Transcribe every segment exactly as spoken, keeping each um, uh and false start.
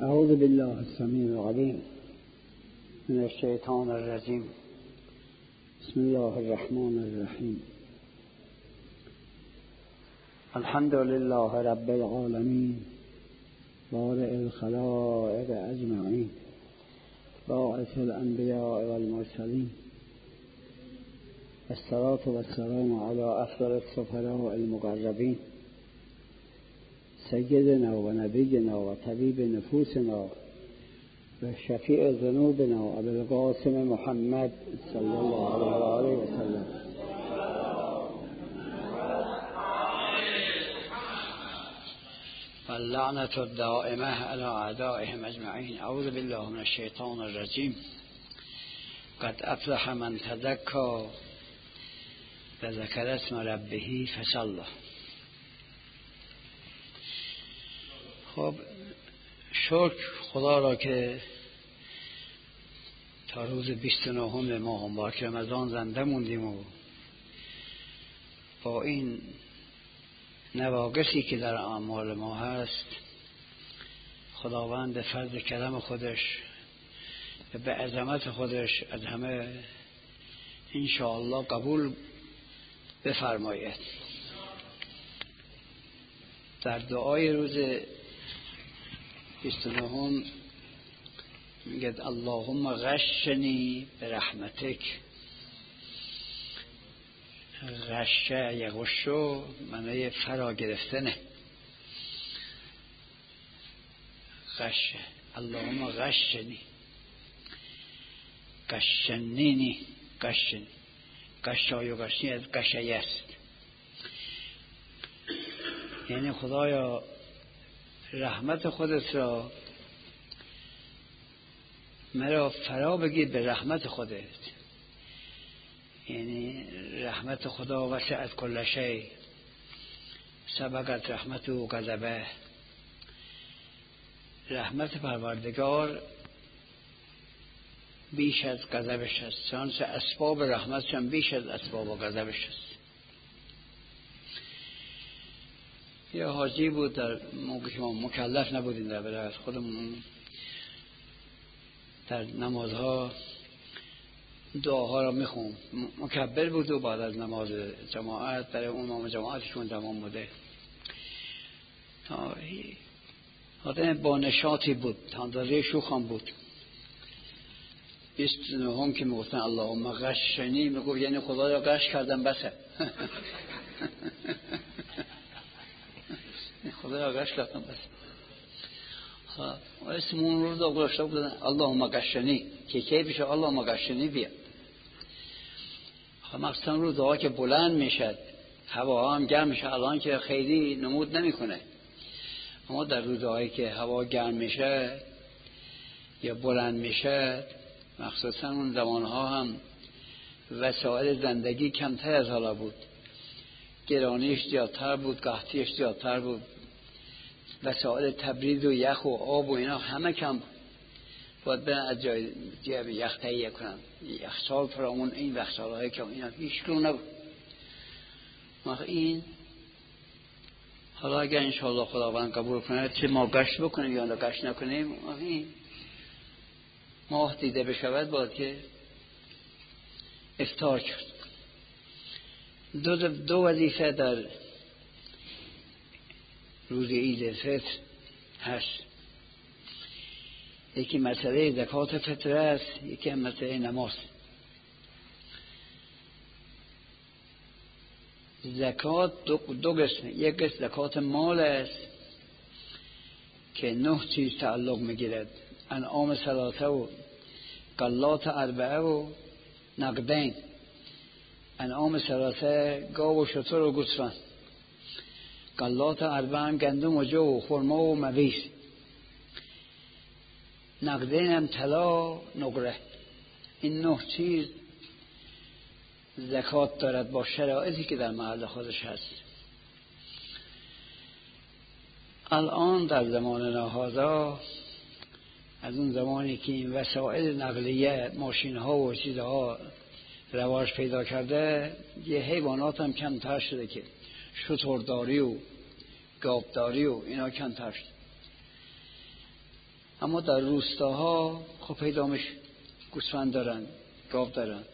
اعوذ بالله السمیع العلیم من الشیطان الرجیم. بسم الله الرحمن الرحیم. الحمد لله رب العالمین بارئ الخلائق اجمعین باعث الانبیاء والمرسلین الصلاة والسلام علی افضل السفراء المقربین سیدنا و نبینا و طبیب نفوسنا و شفیع ذنوبنا ابی القاسم محمد صلی الله علیه و آله و سلم. واللعنة الدائمة على أعدائهم أجمعين. أعوذ بالله من الشيطان الرجيم. قد أفلح من تزكى وذكر اسم ربه فصلى. خب شکر خدا را که تا روز بیست و نهم ماه مبارک رمضان زنده موندیم و با این نواقصی که در اعمال ما هست خداوند به فضل کرم خودش و به عظمت خودش از همه انشاءالله قبول بفرماید. در دعای روز بیست و نهم میگه اللهم غشنی برحمتک. غشه یغشو معنی فرا گرفتنه. غشه اللهم غشنی غشنینی غشنی غشای و غشنی از غشیه است. یعنی خدایا رحمت خودت را مرا فرا بگیر به رحمت خودت. یعنی رحمت خدا وسعت کل شیء سبقت رحمته و غضبه. رحمت پروردگار بیش از غضبش است، چنانچه اسباب رحمتش هم بیش از اسباب غضبش است. یه حاجی بود در موقعی که ما مکلف نبودیم در برای خودمون در نمازها دعاها را میخوند. مکبر بود و بعد از نماز جماعت برای اون امام جماعتشون تمام بوده. آدم با نشاطی بود، اندازه شوخم بود. بیست و نهم که میگفتن اللهم غشنی، میگفت یعنی خدا را غش کردم بسه. خدا را غش کردم بسه. و اسمون رو دا گذاشته بودن اللهم غشنی که کی بشه اللهم غشنی بیا. مخصوصا رو دعا که بلند میشد هوا هم گرم میشه، الان که خیلی نمود نمیکنه، اما در رو دعایی که هوا گرم میشه یا بلند میشه، مخصوصا اون زمانها هم وسایل زندگی کمتر از حالا بود، گرانیش زیادتر بود، قحطیش زیادتر بود، وسایل تبرید و یخ و آب و اینا همه کم بود. باید برن از جای جیب یخ تهیه کنن، یخچال فرامون این یخچال‌های که اینا هیچ رو نبود. این حالا اگر انشاءالله خداوند قبول کنه چه ما گشت بکنیم یا گشت نکنیم، این ماه دیده بشود باید که افطار کرد. دو, دو وظیفه در روز عید فطر هست. یکی مسئله زکات فطر است، یکی هم مسئله نماز. زکات دو, دو قسم. یک قسم زکات مال است که نه چیز تعلق میگیرد: انعام ثلاثه و غلات اربعه و نقدین. انعام ثلاثه گاو و شتر و گوسفند، غلات اربعه گندم و جو و خرما و مویز، نقدین هم طلا نقره. این نه چیز زکات دارد با شرایطی که در محل خودش هست. الان در زمان نهازا، از اون زمانی که این وسایل نقلیه ماشین ها و چیزها رواج پیدا کرده، یه حیوانات هم کمتر شده که شترداری و گاوداری و اینا کمتر شده. اما در روستاها خب پیدا میشه گوسفند دارن، گاو دارن.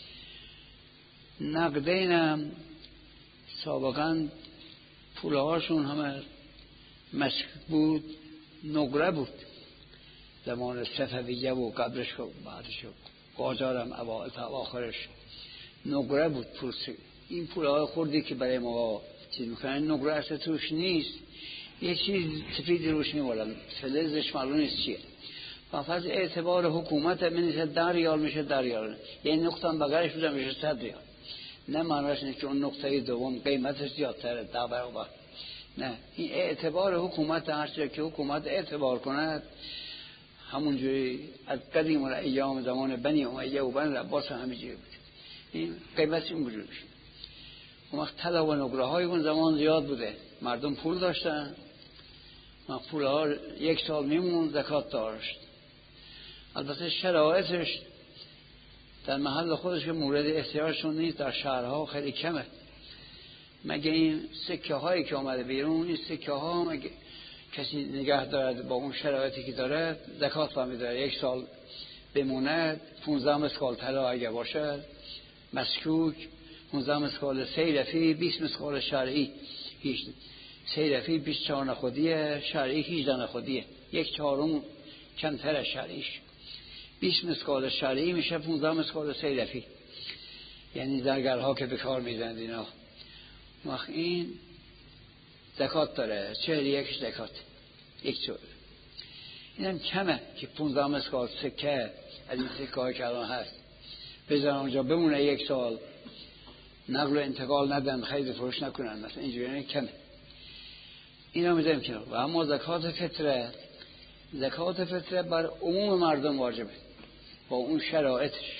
نقدین هم سابقا پوله هاشون همه مسک بود، نقره بود زمان صفویه و قبلش و بعدش و قاجار هم اوائل تا آخرش نقره بود. پول این پوله های خوردی که برای ما چیز میکنن نقره اصلا توش نیست، یه چیز سفید روش میبالن، فلزش معلوم نیست چیه. فقط اعتبار حکومت منیسه در ریال میشه در ریال، یعنی نقطه هم بگرش بوده میشه صد ریال. نه معنیش نیست که اون نقطه دوم قیمتش زیادتره ده برابر، نه، این اعتبار حکومت. هرچه که حکومت اعتبار کند همونجوری از قدیم و ایام زمان بنی امیه و بنی العباس همینجوری بود، این قیمت این وجود میشه. اون وقت طلا و نقره های اون زمان زیاد بوده، مردم پول داشتن، پول ها یک سال میمون زکات داشت. البته شرایطش در محل خودش که مورد احتیاجشون نیست، در شهرها خیلی کمه، مگه این سکه هایی که آمده بیرون، این سکه ها مگه کسی نگه دارد با اون شرایطی که داره زکات فهمی داره، یک سال بموند. پونزده مسکال طلا اگه باشد مسکوک، پونزده مسکال سیرفی، بیست مسکال شرعی، هیچ سیرفی بیست و چهار نخودیه، شرعی هیچده نخودیه، یک چهارم کمتر شرعیش. بیست مسکال شرعی میشه پونزده مسکال سیرفی، یعنی زرگرها که به کار میزند اینا. وقت این زکات داره، چهل یک زکات یک چهل. این هم کمه که پونزده مسکال سکه از این سکه های که الان هست بذارن اونجا بمونه یک سال، نقل و انتقال ندن، خرید فروش نکنن، مثلا اینجوری کمه. این هم میذاریم کنار. و اما زکات فطره، زکات فطره بر عموم مردم واجبه با اون شرایطش.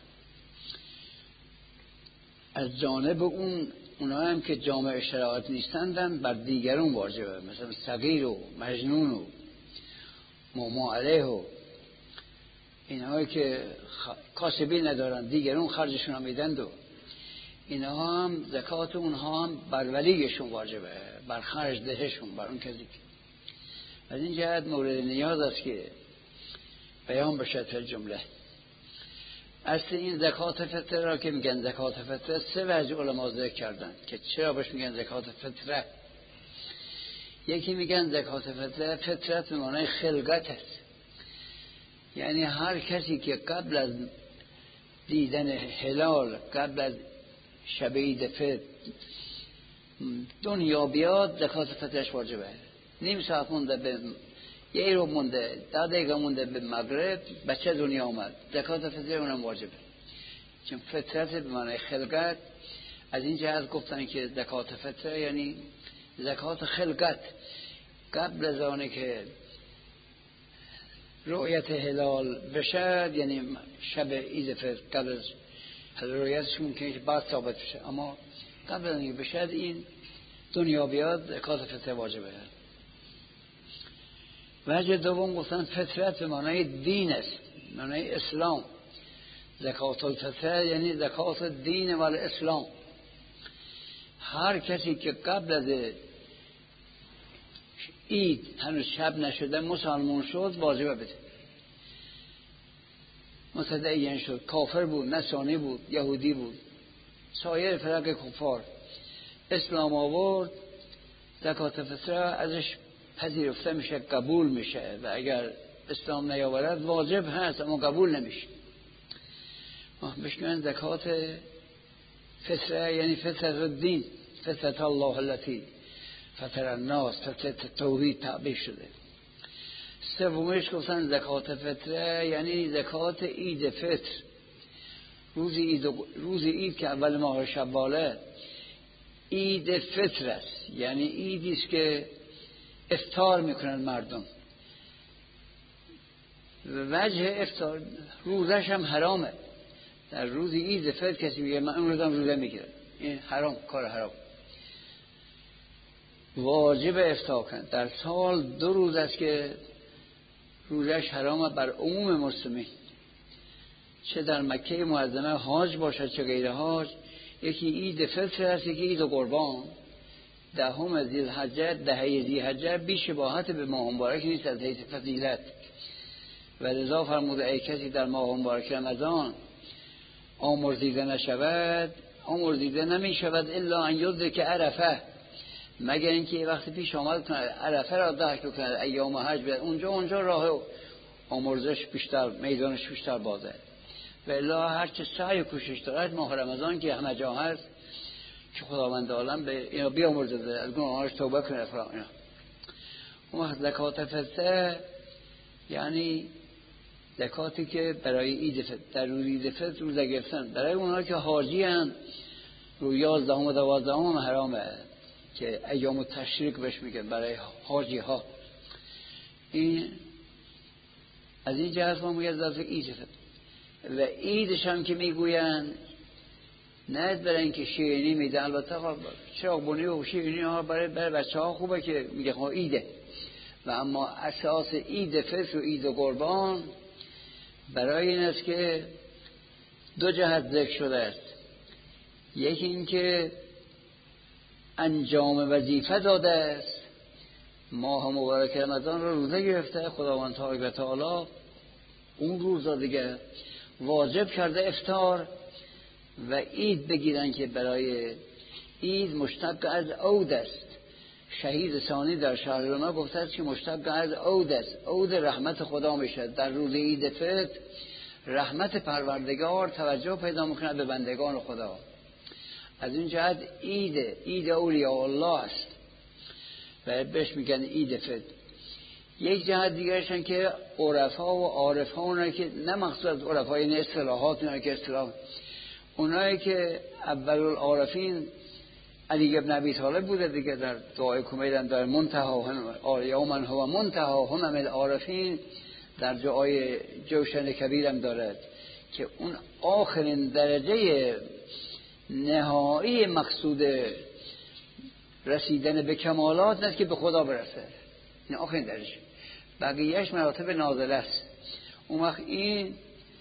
از جانب اون اونها هم که جامع شرایط نیستندن بر دیگرون واجبه، مثلا صغیر و مجنون و مغمى علیه و اینهایی که کاسبی ندارن دیگرون خرجشون هم میدند و اینها هم زکات اونها هم بر ولیشون واجبه، بر خرج دهشون، بر اون کسی. از این جهت مورد نیاز است که بیان بشه تا جمله. اصل این زکات فطره را که میگن زکات فطره سه وجه علما ذکر کردن که چرا بهش میگن زکات فطره. یکی میگن زکات فطره، فطرت به معنای خلقت است، یعنی هر کسی که قبل از دیدن هلال، قبل از شب عید فطر دنیا بیاد زکات فطرش واجبه. نیم ساعت مونده به یه رو مونده، ده دقیقه مونده به مغرب بچه دنیا آمد، زکات فطره اونم واجبه، چون فطرت به معنی خلقت. از این جهت گفتن که زکات فطره یعنی زکات خلقت، قبل از آنه که رؤیت هلال بشه، یعنی شب عید فطر قبل از رؤیتش ممکنه که بعد ثابت بشه، اما قبل از اینکه بشه این دنیا بیاد زکات فطره واجبه. وجه دوم گفتن فطرت به معنای دین است، معنای اسلام. زکات الفطره یعنی زکات دین و اسلام. هر کسی که قبل از عید هنوز شب نشده مسلمان شد واجبه بده. متدین شد، کافر بود، نصرانی بود، یهودی بود، سایر فرق کفار، اسلام آورد، زکات فطره ازش پذیرفته میشه، قبول میشه. و اگر اسلام نیاورد واجب هست اما قبول نمیشه. بهش میگن زکات فطره یعنی فطرت الدین، فطرت الله التي فطر الناس، فطرت توحید تعبیر شده. سومش گفتن زکات فطره یعنی زکات عید فطر، روز عید، روز عید که اول ماه شواله عید فطر است، یعنی عیدی است که افطار میکنن مردم. وجه افطار روزش هم حرامه. در روز عید فطر کسی میگه من اون روزم روزه میگیرم، این حرام، کار حرام. واجب افطار کن. در سال دو روز است که روزش حرامه بر عموم مسلمین، چه در مکه معظمه حاج باشد چه غیر حاج. یکی عید فطر است، یکی عید قربان. دهم ذی‌الحجه، دهه ذی‌الحجه بی شباهت به ماه مبارک نیست از حیث فضیلت. و لذا فرموده ای کسی در ماه مبارک رمضان آمرزیده نشود، آمرزیده نمی شود الا ان یدرک عرفه، مگر اینکه وقتی پیش آمد کنه عرفه را درک کنه، ایام حج بیاد اونجا اونجا راه آمرزش بیشتر، میدانش بیشتر بازه. و الا هر چه سعی و کوشش دارد ماه رمضان که همه جا هست که خداوند عالم به اینا بیامرزه، از گناهانش توبه کنه فرا اینا. اون وقت زکات فطر یعنی زکاتی که برای عید فطر، در روز عید فطر روزه گرفتن برای اونها که حاجی هستند، روز یازدهم و دوازدهم حرامه که ایام التشریق بهش میگن برای حاجی ها. این از این جهت ما میگه از عید فطر. و عیدش هم که میگوین نه برای اینکه شیرینی میده، البته چراغبونی و شیرینی ها برای برای بچه ها خوبه که میگه ها عیده، و اما اساس عید فطر و عید قربان برای این است که دو جهت ذکر شده است. یکی این که انجام وظیفه داده است، ماه مبارک رمضان رو روزه گرفته خداوند تبارک و تعالی، اون روزا دیگه واجب کرده افطار و عید بگیرن که برای عید مشتق از عود است. شهید ثانی در شاهنامه گفته است که مشتق از عود است، عود رحمت خدا میشه. در روز عید فطر رحمت پروردگار توجه پیدا میکنه به بندگان خدا. از این جهت عید عید اولیاء الله است و بهش میگن عید فطر. یک جهت دیگرشن که عرفا و عارفا، اونایی که نه مخصوص از عرفا این اصطلاحات، اونایی که اصطلاح اونایی که اول العارفین علی ابن ابی طالب بوده دیگه، در دعای کمیل در منتها یومن هو منتها همم العارفین در دعای جوشن کبیر هم دارد که اون آخرین درجه نهایی مقصود رسیدن به کمالات نیست که به خدا برسه، این آخرین درجه، بقیهش مراتب نازله است. اون وقت این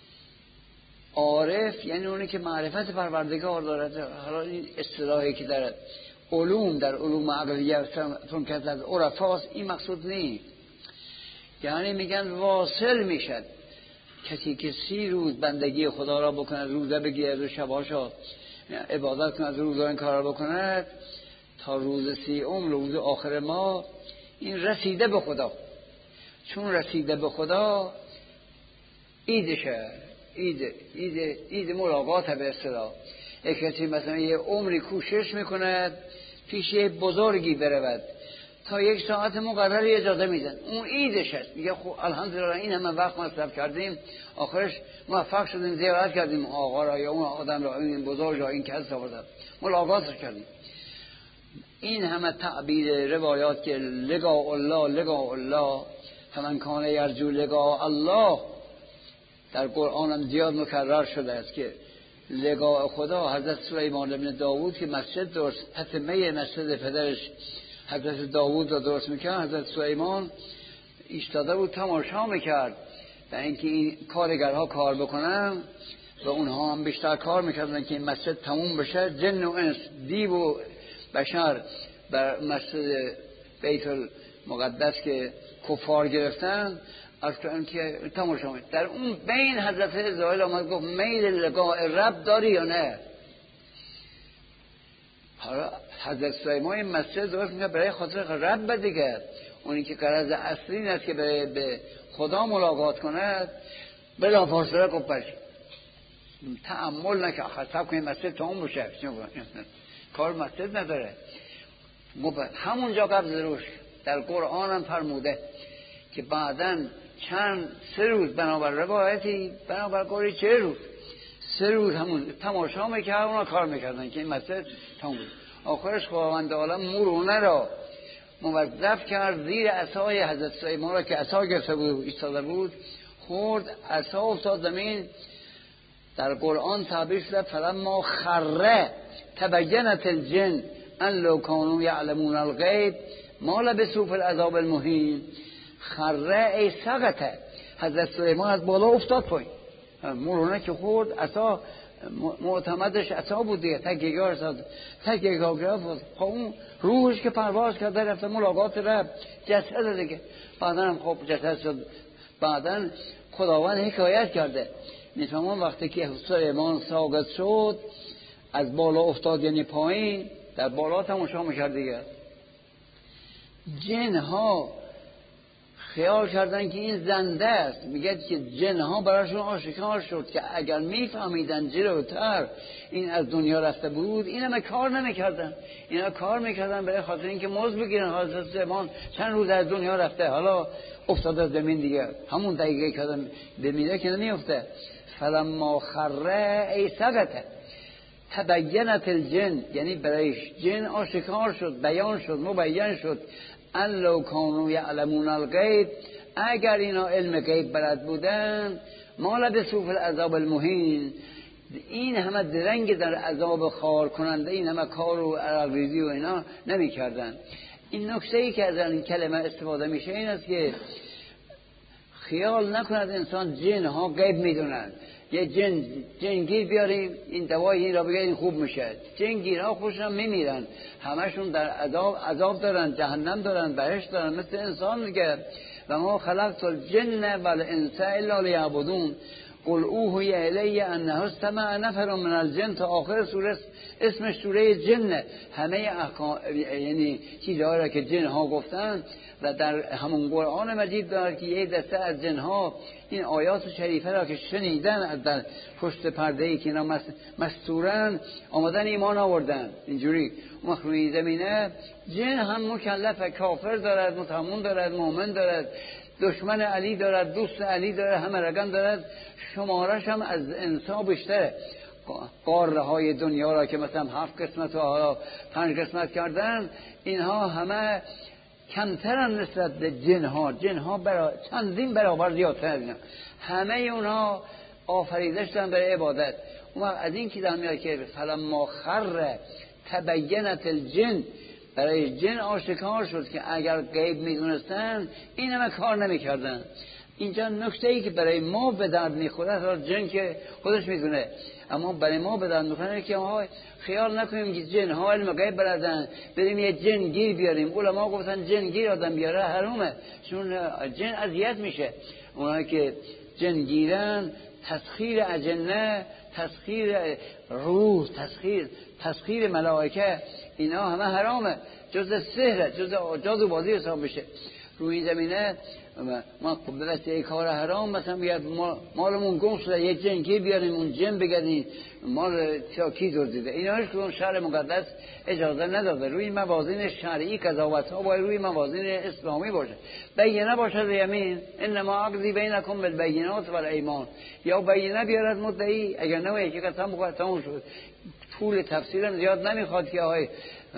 عارف یعنی اونی که معرفت پروردگار دارد. حالا این اصطلاحی که در علوم در علوم عقلیه چون که از عرفاست، این مقصود نیست. یعنی میگن واصل میشد کسی که سی روز بندگی خدا را بکند، روزه بگیرد و شباشا عبادت کند، روزه این کار را بکند تا روز سیوم، روز آخر ما، این رسیده به خدا. چون رسیده به خدا عیدشه، عید عید عید ملاقات به اصطلاح. یک کسی مثلا یه عمری کوشش میکند پیش یه بزرگی برود تا یک ساعت مقرری اجازه میدن، اون عیدش هست. میگه خب الحمدلله این همه وقت مصرف کردیم، آخرش موفق شدیم زیارت کردیم آقا را یا اون آدم را، این بزرگ را، این کس را ملاقاتش کردیم. این همه تعبیر روایات که لقاء الله لقاء الله فمن کان یرجو لقاء الله در قرآن هم زیاد مکرر شده است که لقاء خدا. حضرت سلیمان بن داوود که مسجد درست تتمه مسجد پدرش حضرت داوود را درست میکرد، حضرت سلیمان ایستاده بود تماشا میکرد و اینکه این کارگرها کار بکنن و اونها هم بیشتر کار میکردن که این مسجد تموم بشه. جن و انس، دیو و بشر بر مسجد بیت المقدس که کفار گرفتن از که تماشا میکرد. در اون بین حضرت اسرائیل آمد گفت میل لقاء رب داری یا نه؟ حالا حضرت سلیمان این مسجد درست میکنه برای خاطر رب دیگه، اونی که غرض اصلی این است که برای به خدا ملاقات کند. بلا فاصله گفت تأمل نکه خطاب کنید مسجد تمام بشه، کار مسجد نداره. گفت همونجا قبض روش. در قرآن هم فرموده که بعداً چند سه روز بنابر روایتی بنابر قولی چه روز سه روز همون تماشا میکرد، اونا کار میکردن که این مسجد تمام بود. آخرش خداوند عالم مورونه را موظف کرد زیر عصای حضرت سلیمان را که عصا گرفته بود ایستاده بود، خورد عصا افتاد زمین. در قرآن تعبیر شده فلما خره تبینت الجن ان لو کانوا یعلمون الغیب ما لبثوا فی العذاب المهین. خره ای سقطه، حضرت سلیمان از بالا افتاد پایین، مورونه که خورد عصا معتمدش عطا بود دیگه، تکیه‌گر ساز تکیه‌گر بود. خب اون روحش که پرواز کرده رفته ملاقات رب جسد دیگه، بعدا هم خب جسد شد. بعدا خداوند حکایت کرده میفهمون وقتی که سلیمان ساقط شد از بالا افتاد یعنی پایین، در بالا تماشا میکرد دیگه. جن ها خیال کردن که این زنده است، میگه که جن ها براشون آشکار شد که اگر میفهمیدن جلوتر این از دنیا رفته بود این همه کار نمیکردن. اینا کار میکردن برای خاطر اینکه موز بگیرن. حضرت سلیمان چند روز از دنیا رفته، حالا افتاده زمین دیگه، همون دقیقه که بمیره که نمیفته. فلما خره ای سقطه تبینت الجن، یعنی برایش جن آشکار شد، بیان شد، مبین شد. ان لو کانوا یعلمون الغیب، اگر اینا علم غیب بلد بودن، ما لبثوا فی العذاب المهین، این همه درنگ در عذاب خار کننده، این همه کار و عرق ریزی و اینا نمی کردن. این نکته ای که از این کلمه استفاده میشه این است که خیال نکند انسان جن ها غیب میدونن. یه جن جنگیر بیاریم این دوای این را بگیریم خوب میشه. جنگیرها خوشم میمیرن، همشون در عذاب عذاب دارن، جهنم دارن، بهشت دارن، مثل انسان میگه و ما خلقت الجن والانس الا لیعبدون قل اوحی الی انه استمع نفر من الجن تا آخر سوره. اسمش سوره جن. همه احکام یعنی چیزهایی را که جن ها گفتن و در همون قرآن مجید دارد که یه دسته از جن ها این آیات شریفه را که شنیدن در پشت پرده ای که اینا مستورن آمدن ایمان آوردن. اینجوری مخلوقی زمینه جن هم مکلف، کافر دارد، متمون دارد، مؤمن دارد، دشمن علی دارد، دوست علی دارد، همه رقم دارد. شمارش هم از انسان بیشتره. قاره های دنیا را که مثلا هفت قسمت و حالا پنج قسمت کردن، اینها همه کمترن نسبت به جن ها. جن ها برا... چندین برابر زیادتر اینا. همه اونها آفریده شدن برای عبادت. اون از این که دارم میاد که فلما خر تبینت الجن، برای جن آشکار شد که اگر غیب میدونستن این همه کار نمیکردن. اینجا نکته ای که برای ما به درد میخوره، جن که خودش میدونه، اما برای ما به درد میخوره که ما خیال نکنیم که جن ها علم غیب بلدن بریم یه جن گیر بیاریم. علما گفتن جن گیر آدم بیاره حرومه، چون جن اذیت میشه. اونایی که جن گیرن تسخیر اجنه، تسخیر روح، تسخیر تسخیر ملائکه، اینا همه حرامه، جز سحر، جز جادو بازی حساب میشه. روی زمینه ما به واسطه کار حرام مثلا بیاد مالمون گم شده یه جن کی بیاریم اون جن بگردیم مال کی دزدیده، اینا هیچ کدوم شرع مقدس اجازه نداده. روی موازین شرعی قضاوت ها باید روی موازین اسلامی باشه. بینه باشد یمین انما اقضی بینکم بالبینات والایمان، یا بینه بیارد مدعی، اگر نه یکی قسم بخواد تموم شد. طول تفسیرم زیاد نمیخواد که آقای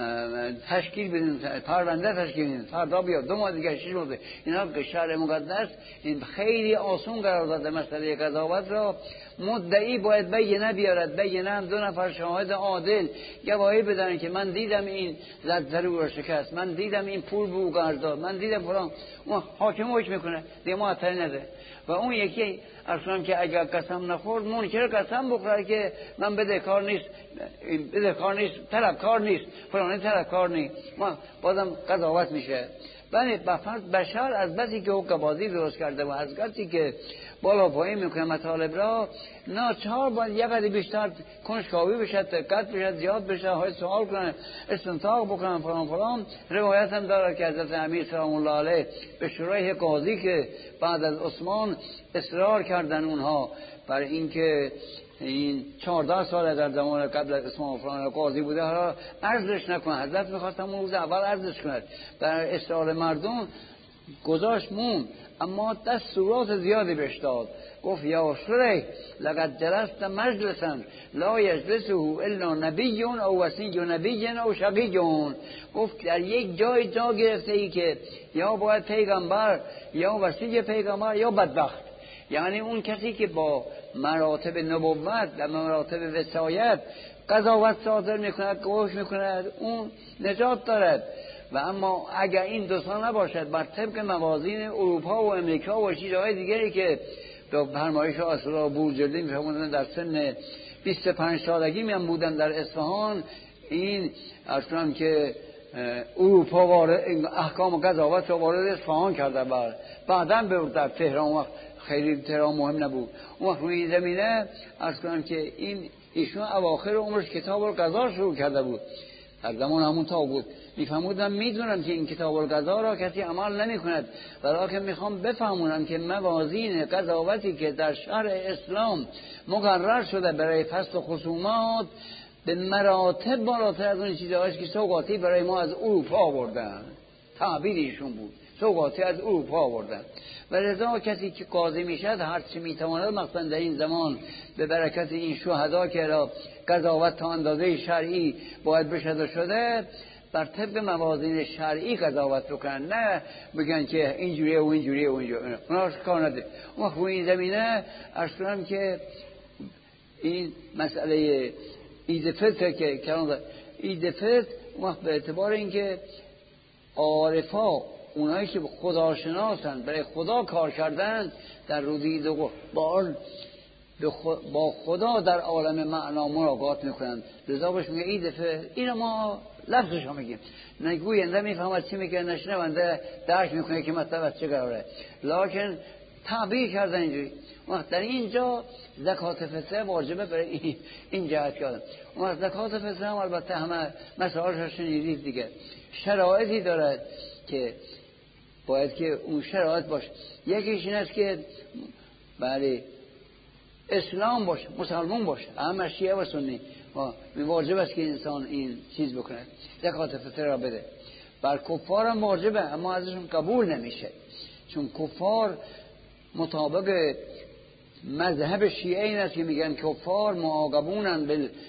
تشکیل بدین، پرونده تشکیل بدین، فردا بیاد دو ماه دیگه شش روزه. اینا شرع مقدس این خیلی آسون قرار داده مسئله قضاوت را. مدعی باید بینه بیارد، بینه هم دو نفر شاهد عادل گواهی بدن که من دیدم این زد رو شکست، من دیدم این پول به او قرض داد، من دیدم فلان. اون حاکم حکم میکنه دیگه معطل نده. و اون یکی اصلا که اگر قسم نخورد منکر قسم بخوره که من بدهکار نیست، بدهکار نیست، طلبکار نیست، فلانی طلبکار نیست، ما بازم قضاوت میشه. ولی بفرض بشر از بسی که حقوق بازی درست کرده و از کسی که بالا پایین میکنه مطالب را، ناچار باید یه قدری بیشتر کنجکاوی بشه، دقت بشه، زیاد بشه، های سوال کنه، استنتاق بکنن فلان فلان. روایت هم داره که حضرت امیر سلام الله علیه به شورای قاضی که بعد از عثمان اصرار کردن اونها بر اینکه این چهارده سال در زمان قبل از اسلام فلان قاضی بوده، حالا عرضش نکنه. حضرت میخواستم اون روز اول عرضش کنه، بر اصرار مردم گذاشت مون، اما دستورات زیادی بهش داد. گفت یا شریح لقد جلست مجلسا لا یجلسه الا نبی او وصی نبی او شقی. گفت در یک جای جا گرفته ای که یا باید پیغمبر یا وصی پیغمبر یا بدبخت، یعنی اون کسی که با مراتب نبوت و مراتب وصایت قضاوت صادر میکند، گوش میکند، اون نجات دارد. و اما اگر این دوستان نباشد بر طبق موازین اروپا و امریکا و چیزهای دیگری که به فرمایش آسرا بورجردی میفهموندن در سن بیست و پنج سالگی من بودم در اصفهان. این اصلا که اروپا وارد احکام قضاوت رو وارد اصفهان کرده، بعد بعداً به در تهران، وقت خیلی تهران مهم نبود. اون وقت روی این زمینه اصلا که این ایشون اواخر عمرش کتاب القضا شروع کرده بود، در زمان همون تا بود. میفهمودم میدونم که این کتاب القضا را کسی عمل نمی کند، ولی میخوام بفهمونم که موازین قضاوتی که در شرع اسلام مقرر شده برای فصل خصومات به مراتب بالاتر از اون چیزهایی که سوغاتی برای ما از اروپا آوردن. تعبیر ایشون بود، سوغاتی از اروپا آوردن. و لذا کسی که قاضی میشد هر چی میتواند، مثلا در این زمان به برکت این شهدا که را قضاوت تا اندازه شرعی باید بشد شده، بر طبق موازین شرعی قضاوت بکنن، نه بگن که اینجوریه و اینجوریه و اینجوریه. اوناش کار نده. اون وقت این زمینه اصلا که این مسئله عید فطر که کلام عید فطر، اون وقت به اعتبار اینکه عارفا، اونایی که خداشناسن، برای خدا کار کردن، در روز عید قربان با خدا در عالم معنا ملاقات میکنن. لذا بهش میگه عید فطر. اینو ما لفظش هم میگیم، نگوینده میفهمد چی میگه، نشنونده درک میکنه که مطلب از چه قراره، لکن تعبیر کردن اینجوری. وقت در اینجا زکات فطر واجبه برای این, این جهت کردن. وقت زکات فطر هم البته همه مسائلش شنیدید دیگه، شرایطی دارد که باید که اون شرایط باشه. یکیش این است که بله اسلام باشه، مسلمان باشه، اما شیعه و سنی واجب است که انسان این چیز بکنه، زکات فطر را بده. بر کفار هم واجبه، اما ازشون قبول نمیشه، چون کفار مطابق مذهب شیعه این است که میگن کفار معاقبونن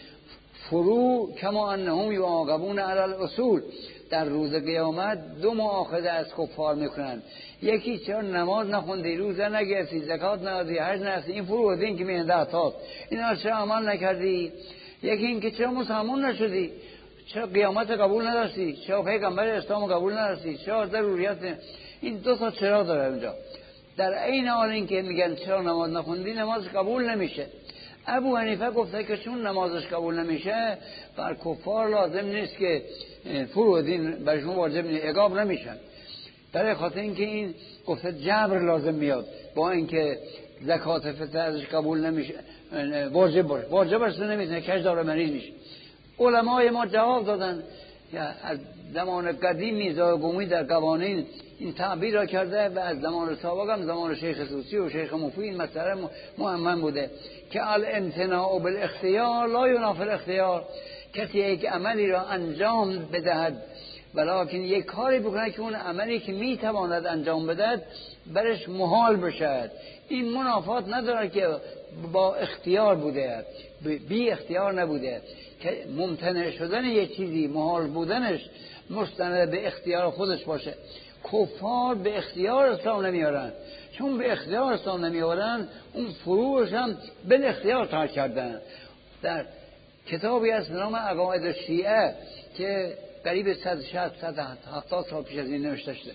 بالفروع کما انهم یعاقبون علی الاصول. در روز قیامت دو مؤاخذه از کفار میکنن، یکی چرا نماز نخوندی، روزه نگرفتی، زکات ندادی، حج نرفتی، این فروع دین که میانده عطاست، اینا چرا عمل نکردی. یکی این که چرا مسلمان نشدی، چرا قیامت قبول نداشتی، چرا پیغمبر اسلام قبول نداشتی، چرا ضروریت. این دو تا چرا داره اونجا. در عین حال این که میگن چرا نماز نخوندی، نماز قبول نمیشه. ابو حنیفه گفته که چون نمازش قبول نمیشه، بر کفار لازم نیست که فروع دین برشون واجب نیست، عقاب نمیشن. برای خاطر اینکه این گفته جبر لازم میاد، با اینکه زکات فطر ازش قبول نمیشه، واجب باشه، واجب است نمیتونه، کج داره مریض میشه. علمای ما جواب دادن، از زمان قدیم میزای گومی در قوانین این تعبیر را کرده، و از زمان سابق هم زمان شیخ سوسی و شیخ مفید این مسئله مهمن بوده که الامتناع بالاختیار لا ینافی الاختیار. کسی یک عملی را انجام بدهد ولکن یک کاری بکنه که اون عملی که میتواند انجام بدهد برش محال بشد، این منافات نداره که با اختیار بوده، بی اختیار نبوده. که ممتنع شدن یک چیزی، محال بودنش مستند به اختیار خودش باشه. کفار به اختیار اسلام نمیارن، چون به اختیار اسلام نمیارن اون فروعش هم به اختیار ترک کردن. در کتابی از نام عقاید شیعه که قریب صد و شصت صد و هفتاد سال پیش از این نوشته شده،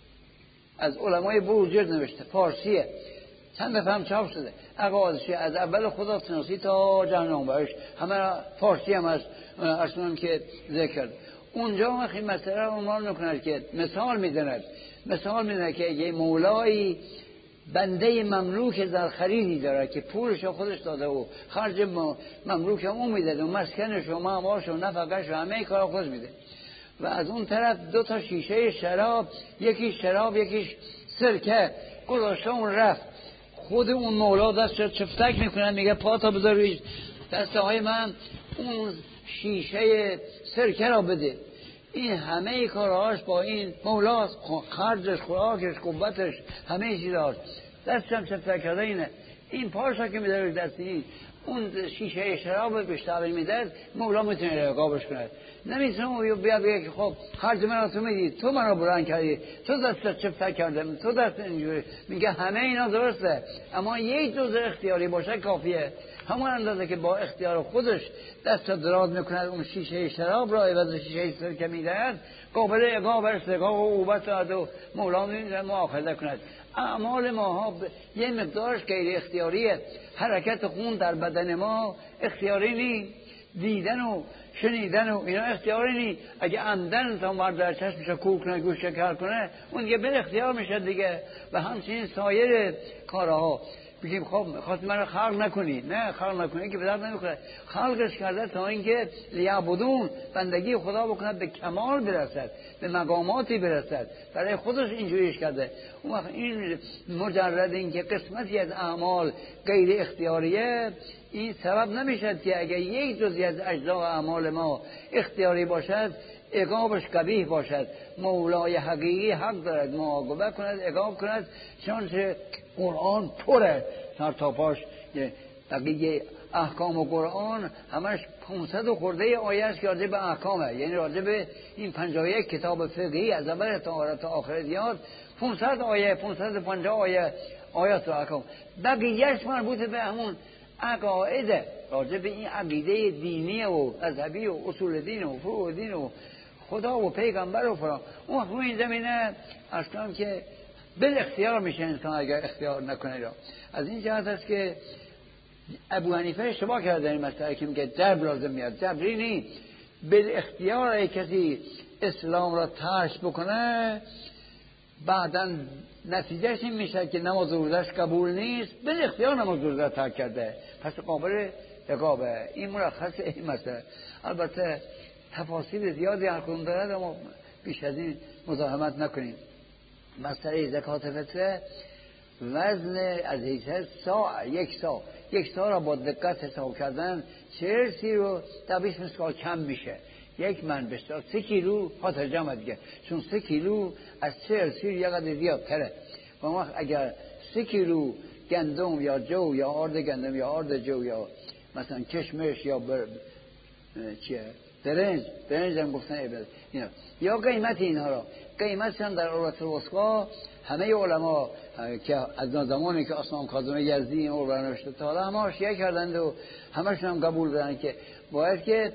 از علمای بروجرد نوشته، فارسیه، چند دفعه هم چاپ شده. عقاید شیعه از اول خدا شناسی تا جهنم بهش، همه فارسی هم از اصلا که ذکر. اونجا هم این مسئله رو عنوان میکنه که مثال میزند، مثال میزند که یه مولایی بنده مملوک زرخریدی داره که پولش خودش داده و خرج مملوک هم اون میده و مسکنش و معمارش و نفقش و همه کار خودش میده، و از اون طرف دو تا شیشه شراب، یکی شراب یکیش سرکه گذاشته اون رفت. خود اون مولا دست چفتک میکنه، میگه پا تا بذار روی دسته های من اون شیشه سرکه را بده. این همه کارهاش با این مولاست، خرجش، خوراکش، قوتش، همه چیزاش دستم چفتک کرده اینه. این پاشا که میده روی دست این اون شیشه شراب بهش تحویل میده، مولا میتونه رقابش کنه. نمیتونه بیا بگه که خب خرج من تو میدی، تو منو بلند کردی، تو دست چفتک کردم، تو دست اینجوری. میگه همه اینا درسته، اما یک جزء اختیاری باشه کافیه. همون اندازه که با اختیار خودش دست دراز میکند اون شیشه شراب را عوض شیشه سرکه میدهد، قابل عقاب استحقاق و عقوبت داد و مولا مؤاخذه کند. اعمال ماها یه مقدارش غیر اختیاریه. حرکت خون در بدن ما اختیاری نیست، دیدن و شنیدن و اینا اختیاری نیست. اگه عمدن انسان مرد در چشمش کوک کنه، گوش کر کنه، اون دیگه بل اختیار میشه دیگه. و همچنین سایر کارها بگیم خب خواست من رو خلق نکنی، نه خلق نکنی که به درد نمیخوره. خلقش کرده تا اینکه لیعبدون، بندگی خدا بکند، به کمال برسد، به مقاماتی برسد. برای خودش اینجوریش کرده. اون وقت این مجرد این که قسمتی از اعمال غیر اختیاریه، این سبب نمیشد که اگر یک جزئی از اجزا اعمال ما اختیاری باشد عقابش قبیح باشد. مولای حقیقی حق دارد معاقبه کند، عقاب کند، چون قرآن پره سر تا پاش. بقیه احکام و قرآن همش پانصد و خورده آیه است که راجع به احکامه، یعنی راجع به این پنجاه و یک کتاب فقهی از اول تا تا آخر دیاد پانصد آیه، پانصد و پنجاه آیه آیات و احکام. بقیهش مربوط به همون عقاید، راجع به این عقیده دینی و مذهبی و اصول دین و فروع دین و خدا و پیغمبر و فرام. اون وقت این زمینه اصلا که بل اختیار میشه انسان اگر اختیار نکنه را. از این جهت است که ابو حنیفه اشتباه کرده این مسئله که میگه جبر لازم میاد. جبری نیست. بل اختیار اگه کسی اسلام را ترک بکنه بعداً نتیجهش این میشه که نماز روزش قبول نیست، بل اختیار نماز روزش ترک کرده، پس قابل عقابه. این مرخص این مسئله. البته تفاصیل زیادی هر کدوم دارد اما بیش از این مزاحمت نکنیم. مسئله زکات فطره وزن از حیث ساعت، یک ساعت یک ساعت را با دقت حساب کردن چهل سی رو در بیست مسکال کم میشه. یک من بشتر سه کیلو ها ترجمه دیگه، چون سه کیلو از چهل سی یه قدر زیادتره. و وقت اگر سه کیلو گندم یا جو یا آرد گندم یا آرد جو یا مثلا کشمش یا بر... چیه برنج برنج هم گفتن ایبل اینا، یا قیمت اینها را قیمتشان در عروة الوثقی همه علما که از زمانی که اسلام کاظم یزدی این رو نوشته تا حالا همه اشیاء کردند و همشون هم قبول دارن که باید که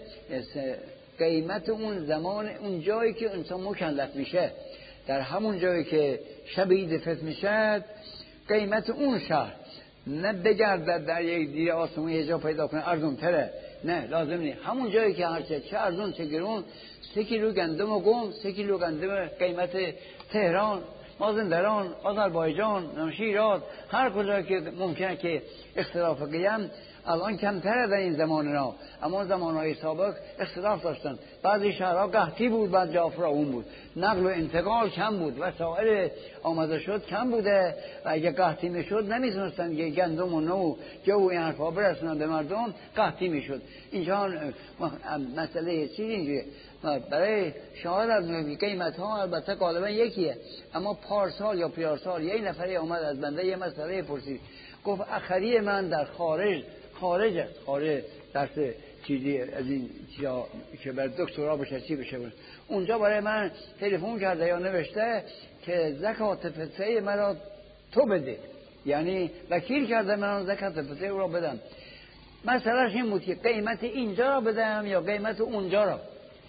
قیمت اون زمان، اون جایی که انسان مکلف میشه، در همون جایی که شب عید فطر میشه، قیمت اون شهر نه بگردد در یک دیر آسمون یه جا پیدا کنه ارزون تره، نه لازم نیست. همون جایی که هرچه چه ارزون چه گرون، سه کیلو گندم و گم، سه کیلو گندم قیمت تهران، مازندران، آذربایجان، شیراز، هر کجا که ممکنه که اختلاف قیم الان کمتره در این زماننا، اما زمانهای سابق اختلاف داشتن. بعضی شهرها قحطی بود، بعد جا فراوون بود، نقل و انتقال کم بود، وسایل آمده شد کم بوده و اگه قحطی میشد نمیتونستن که گندم و نو جو و این حرفا برسونن به مردم، قحطی میشد. اینجا مسئله چیزی اینجوریه. برای شاهد قیمت ها البته غالبا یکیه، اما پارسال یا پیارسال یه نفری اومد از بنده یه مسئله پرسید، گفت اخری من در خارج خارج است، خارج درس چیزی از این چیزا که بر دکترا بشه چی بشه، اونجا برای من تلفن کرده یا نوشته که زکات فطره مرا تو بده، یعنی وکیل کرده من زکات فطره رو بدم. مسئلهش این بود که قیمت اینجا را بدم یا قیمت اونجا را.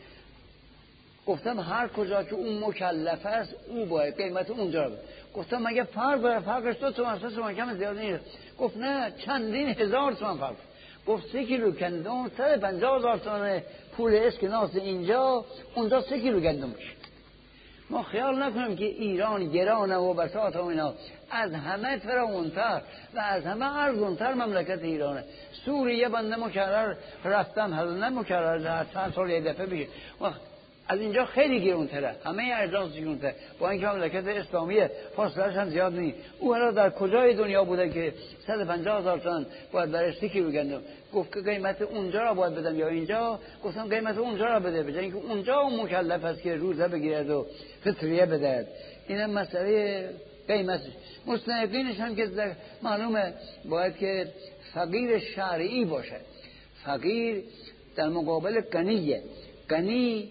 گفتم هر کجا که اون مکلف است او باید قیمت اونجا را بده. گفتم مگه فرق داره؟ فرقش دو تومن سه تومن کم زیاد نیست. گفت نه چندین هزار تومن فرق. گفت سه کیلو گندم صد و پنجاه هزار تومن پول اسکناس اینجا، اونجا سه کیلو گندم میشه. ما خیال نکنیم که ایران گرانه و بساط و اینا، از همه فراوان‌تر و از همه ارزان‌تر مملکت ایرانه. سوریه بنده مکرر رفتم، حالا نه مکرر در چند سال یه دفعه بشه، از اینجا خیلی گرونتره، همه اجناس گرونتره، با اینکه مملکت اسلامیه فاصله‌اش هم زیاد نیست. او حالا در کجای دنیا بوده که صد و پنجاه هزار تومان باید برای سی کیلو گندم؟ گفت که قیمت اونجا را باید بدم یا اینجا؟ گفتم قیمت اونجا را بده، بجای اینکه اونجا اون مکلف است که روزه بگیرد و فطریه بدهد. اینم مسئله قیمت. مستحقینش هم که معلومه باید که فقیر شرعی باشه. فقیر در مقابل غنیه. غنی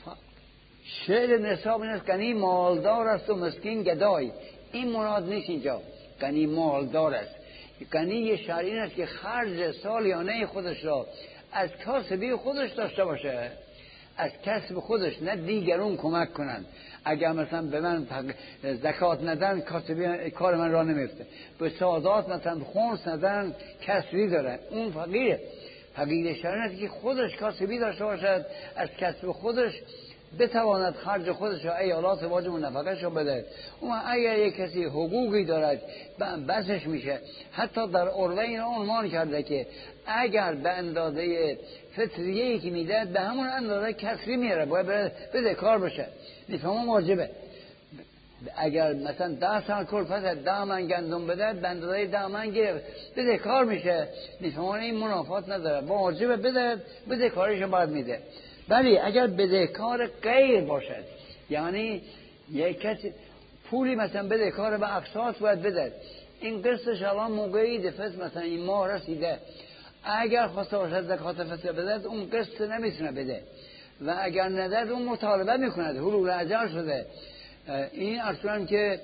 شعر نصاب این است، غنی مالدار است و مسکین گدای. این مراد نیست اینجا. غنی مالدار است غنی شرعی این است که خرج سالیانه خودش را از کاسبی خودش داشته باشه، از کسب خودش، نه دیگرون کمک کنند. اگر مثلا به من زکات ندن کاسبی کار من را نمیفته، به سادات مثلا خمس ندن کسبی داره، اون فقیره. فقیر شرعی است که خودش کاسبی داشته باشد، از کسب خودش بتواند خرج خودش را ایالات واجب و نفقش را بده. اما اگر یک کسی حقوقی دارد بسش میشه. حتی در عرضه این عنوان کرده که اگر به اندازه فطریه‌ای که میده به همون اندازه کسری میاره، باید بده کار بشه، میفهمم واجبه. اگر مثلا ده سال کل پس ده من گندم بده به اندازه ده من گرفت بده کار میشه، میفهمم این منافات نداره، واجبه بده، بده کارش باید میده. ولی اگر بدهکار غیر باشد، یعنی یک کسی پولی مثلا بدهکار به اقساط باید بده، این قسطش الان موقعی دفعه مثلا این ماه رسیده، اگر خواسته باشد زکات فطر بده اون قسط نمیتونه بده و اگر نداد اون مطالبه میکند حلول اجل شده. این اصلا که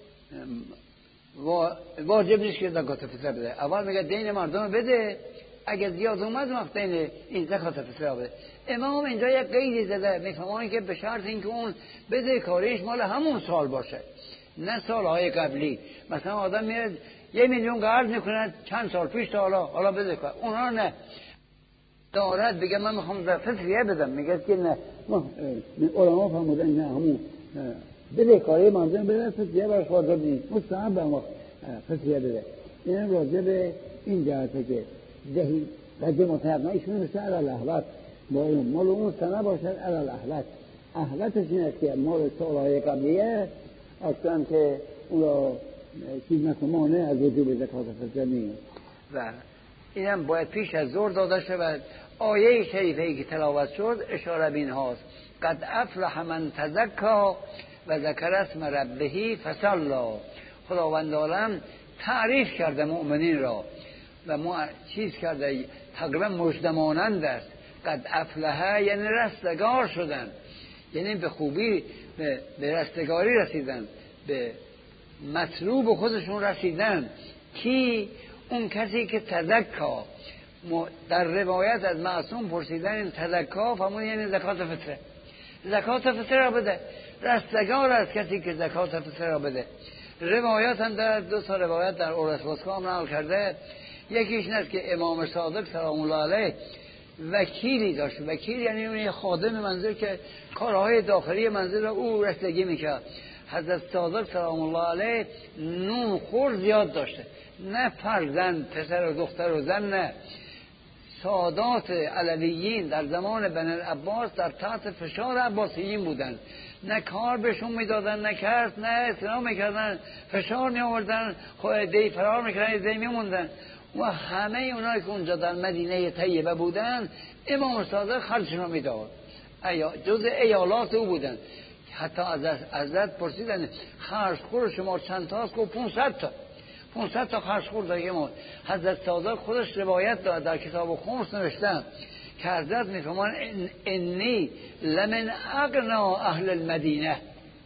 واجب نیست که زکات فطر بده. اول میگه دین مردم بده، اگر زیاد اومد وقت این این زکات فطر بده. امام اینجا یک قیدی زده، میفهمن که به شرط اینکه اون بده کاریش مال همون سال باشه، نه سالهای قبلی. مثلا آدم میاد یه میلیون قرض میکنه چند سال پیش تا حالا حالا بده کار، اونها نه دارد بگه من میخوام فطریه بدم، میگه که نه علما فرمودن نه همون بده کاری مردم بده، فطریه براش واجب نیست، مستحب به ما فطریه بده. این راجع به این جهته که دهی رجع مطلق ایشون مثل علال احوت مال اون سنه باشد علال احوت. احوتش این است که مال سالهای قبلیه اصلا که اون را چیز نکنه از وجوب زکات فطر نیست. و اینم باید پیش از ظهر داده شود. آیه شریفه‌ای که تلاوت شد اشاره به این هاست: قد افلح من تزکا و ذکر اسم ربه فصلی. خداوند عالم تعریف کرده مؤمنین را و ما چیز کرده، تقریبا مژده مانند است. قد افلح یعنی رستگار شدن، یعنی به خوبی به, به رستگاری رسیدن، به مطلوب خودشون رسیدن. کی؟ اون کسی که تزکا. در روایت از معصوم پرسیدن این تزکا فهمون یعنی زکات فطره، زکات فطره را بده، رستگار از کسی که زکات فطره را بده. روایت هم در دو تا روایت در اورس وسکام نقل کرده. یکیش این است که امام صادق سلام الله علیه وکیلی داشت. وکیل یعنی اون خادم منزل که کارهای داخلی منزل را او رسیدگی میکرد. حضرت صادق سلام الله علیه نون خور زیاد داشته، نه فرزند پسر و دختر و زن، نه. سادات علویین در زمان بنی العباس در تحت فشار عباسیین بودن، نه کار بهشون میدادن، نه کرد، نه اسلام میکردن، فشار میآوردن، خود دی فرار میکردن، دی میموندن. و همه اونایی که اونجا در مدینه طیبه بودن امام صادق خرجشون رو میداد، جز ایالات او بودن. حتی از حضرت پرسیدن خرج خور شما چند تاست؟ گفت پانصد تا پانصد تا خرج خور داره. ما حضرت صادق خودش روایت داد در کتاب خمس نوشتن که حضرت میفرمان انی لمن اغنا اهل المدینه،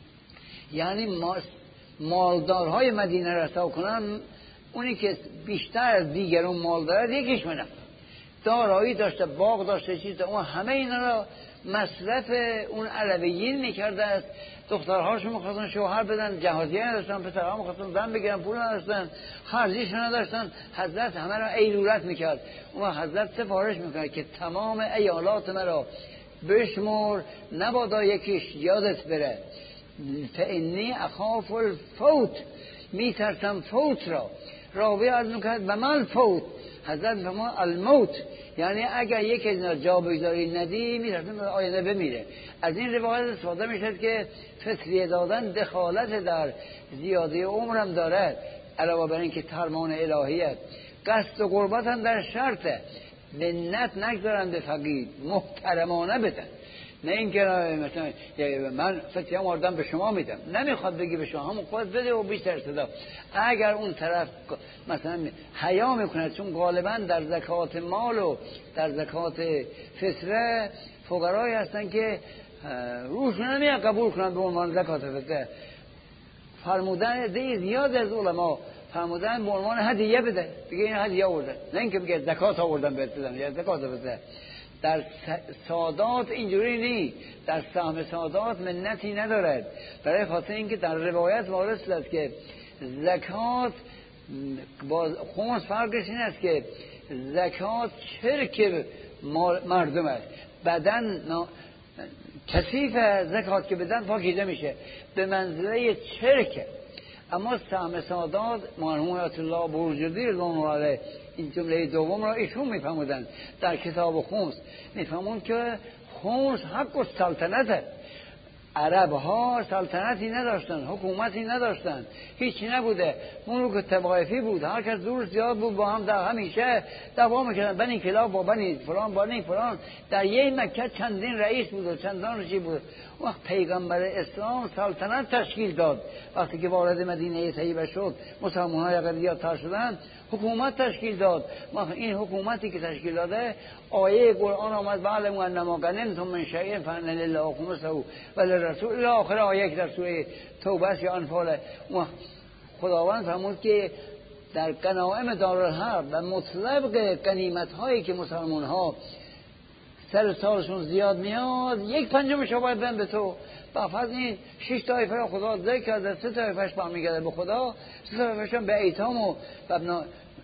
یعنی مالدارهای مدینه رسا کنن، اونی که بیشتر از دیگرون مال دارد یکیش منم. دارایی داشته، باغ داشته، چیز داشته، اون همه اینا را مصرف اون علویین میکرده است. دخترهاشون میخواستن شوهر بدن، جهازیه نداشتن، پسرها میخواستن زن بگیرن، پول نداشتن، خرجیش نداشتن. حضرت همه را ایلورت میکرد. اون حضرت سفارش میکنه که تمام ایالات مرا بشمر، نبادا یکیش یادت بره. فانی اخاف الفوت، میترسم فوت را. راوی عرض میکرد و من فوت، حضرت فرمان الموت، یعنی اگر یک از جا بگذاری ندی میترسم آینده بمیره. از این روایت استفاده میشد که فطریه دادن دخالت در زیاده عمرم دارد، علاوه بر این که فرمان الهیت. قصد و قربت هم در شرطه، منت نگذارن به فقیر، محترمانه بدن، نه اینکه مثلا من فطریه مردم به شما میدم، نمیخواد بگی به شما، همون خود بده و بیشتر صدا. اگر اون طرف مثلا حیا میکنه، چون غالبا در زکات مال و در زکات فطره فقرایی هستن که روشون نمیاد قبول کنن به عنوان زکات فطره. فرمودن دی زیاد از علما فرمودن به عنوان هدیه بده، بگه این هدیه آورده، نه اینکه بگه زکات آوردم بهت بدم یا زکات بده. در سادات اینجوری نی، در سهم سادات منتی ندارد، برای خاطر اینکه در روایت وارد است که زکات با خمس فرقش این است که زکات چرک مردم است، بدن کثیف زکات که بدن پاکیزه میشه به منزله چرک. اما سهم سادات مرحوم آیت الله برجردی رضوان الله علیه این جمله دوم را ایشون میفهمودن در کتاب خمس، میفهمون که خمس حق السلطنته. عرب ها سلطنتی نداشتن، حکومتی نداشتن، هیچی نبوده، ملوک طوایفی بود، هر کس دور زیاد بود با هم در همیشه دعوا میکردن، بنی کلاب با بنی فلان بنی فلان، در یک مکه چندین رئیس بود و چندان چی بود. وقت پیغمبر اسلام سلطنت تشکیل داد، وقتی که وارد مدینه طیبه شد مسلمان های اقلیت تر شدن، حکومت تشکیل داد. ما این حکومتی که تشکیل داده، آیه قرآن آمد بعلموا انما غنمتم من شیء فان لله خمسه و للرسول الی آخر آیه که در سوره توبه است یا انفال. خداوند فرمود که در غنایم دارالحرب و مطلق غنیمت هایی که مسلمان ها سر سالشون زیاد میاد، یک پنجمش رو باید بدن به تو. با فرض این شش طایفه را خدا ذکر کرده، سه طایفه‌اش برمیگرده به خدا، سه طایفه‌اش هم به ایتام و ابنا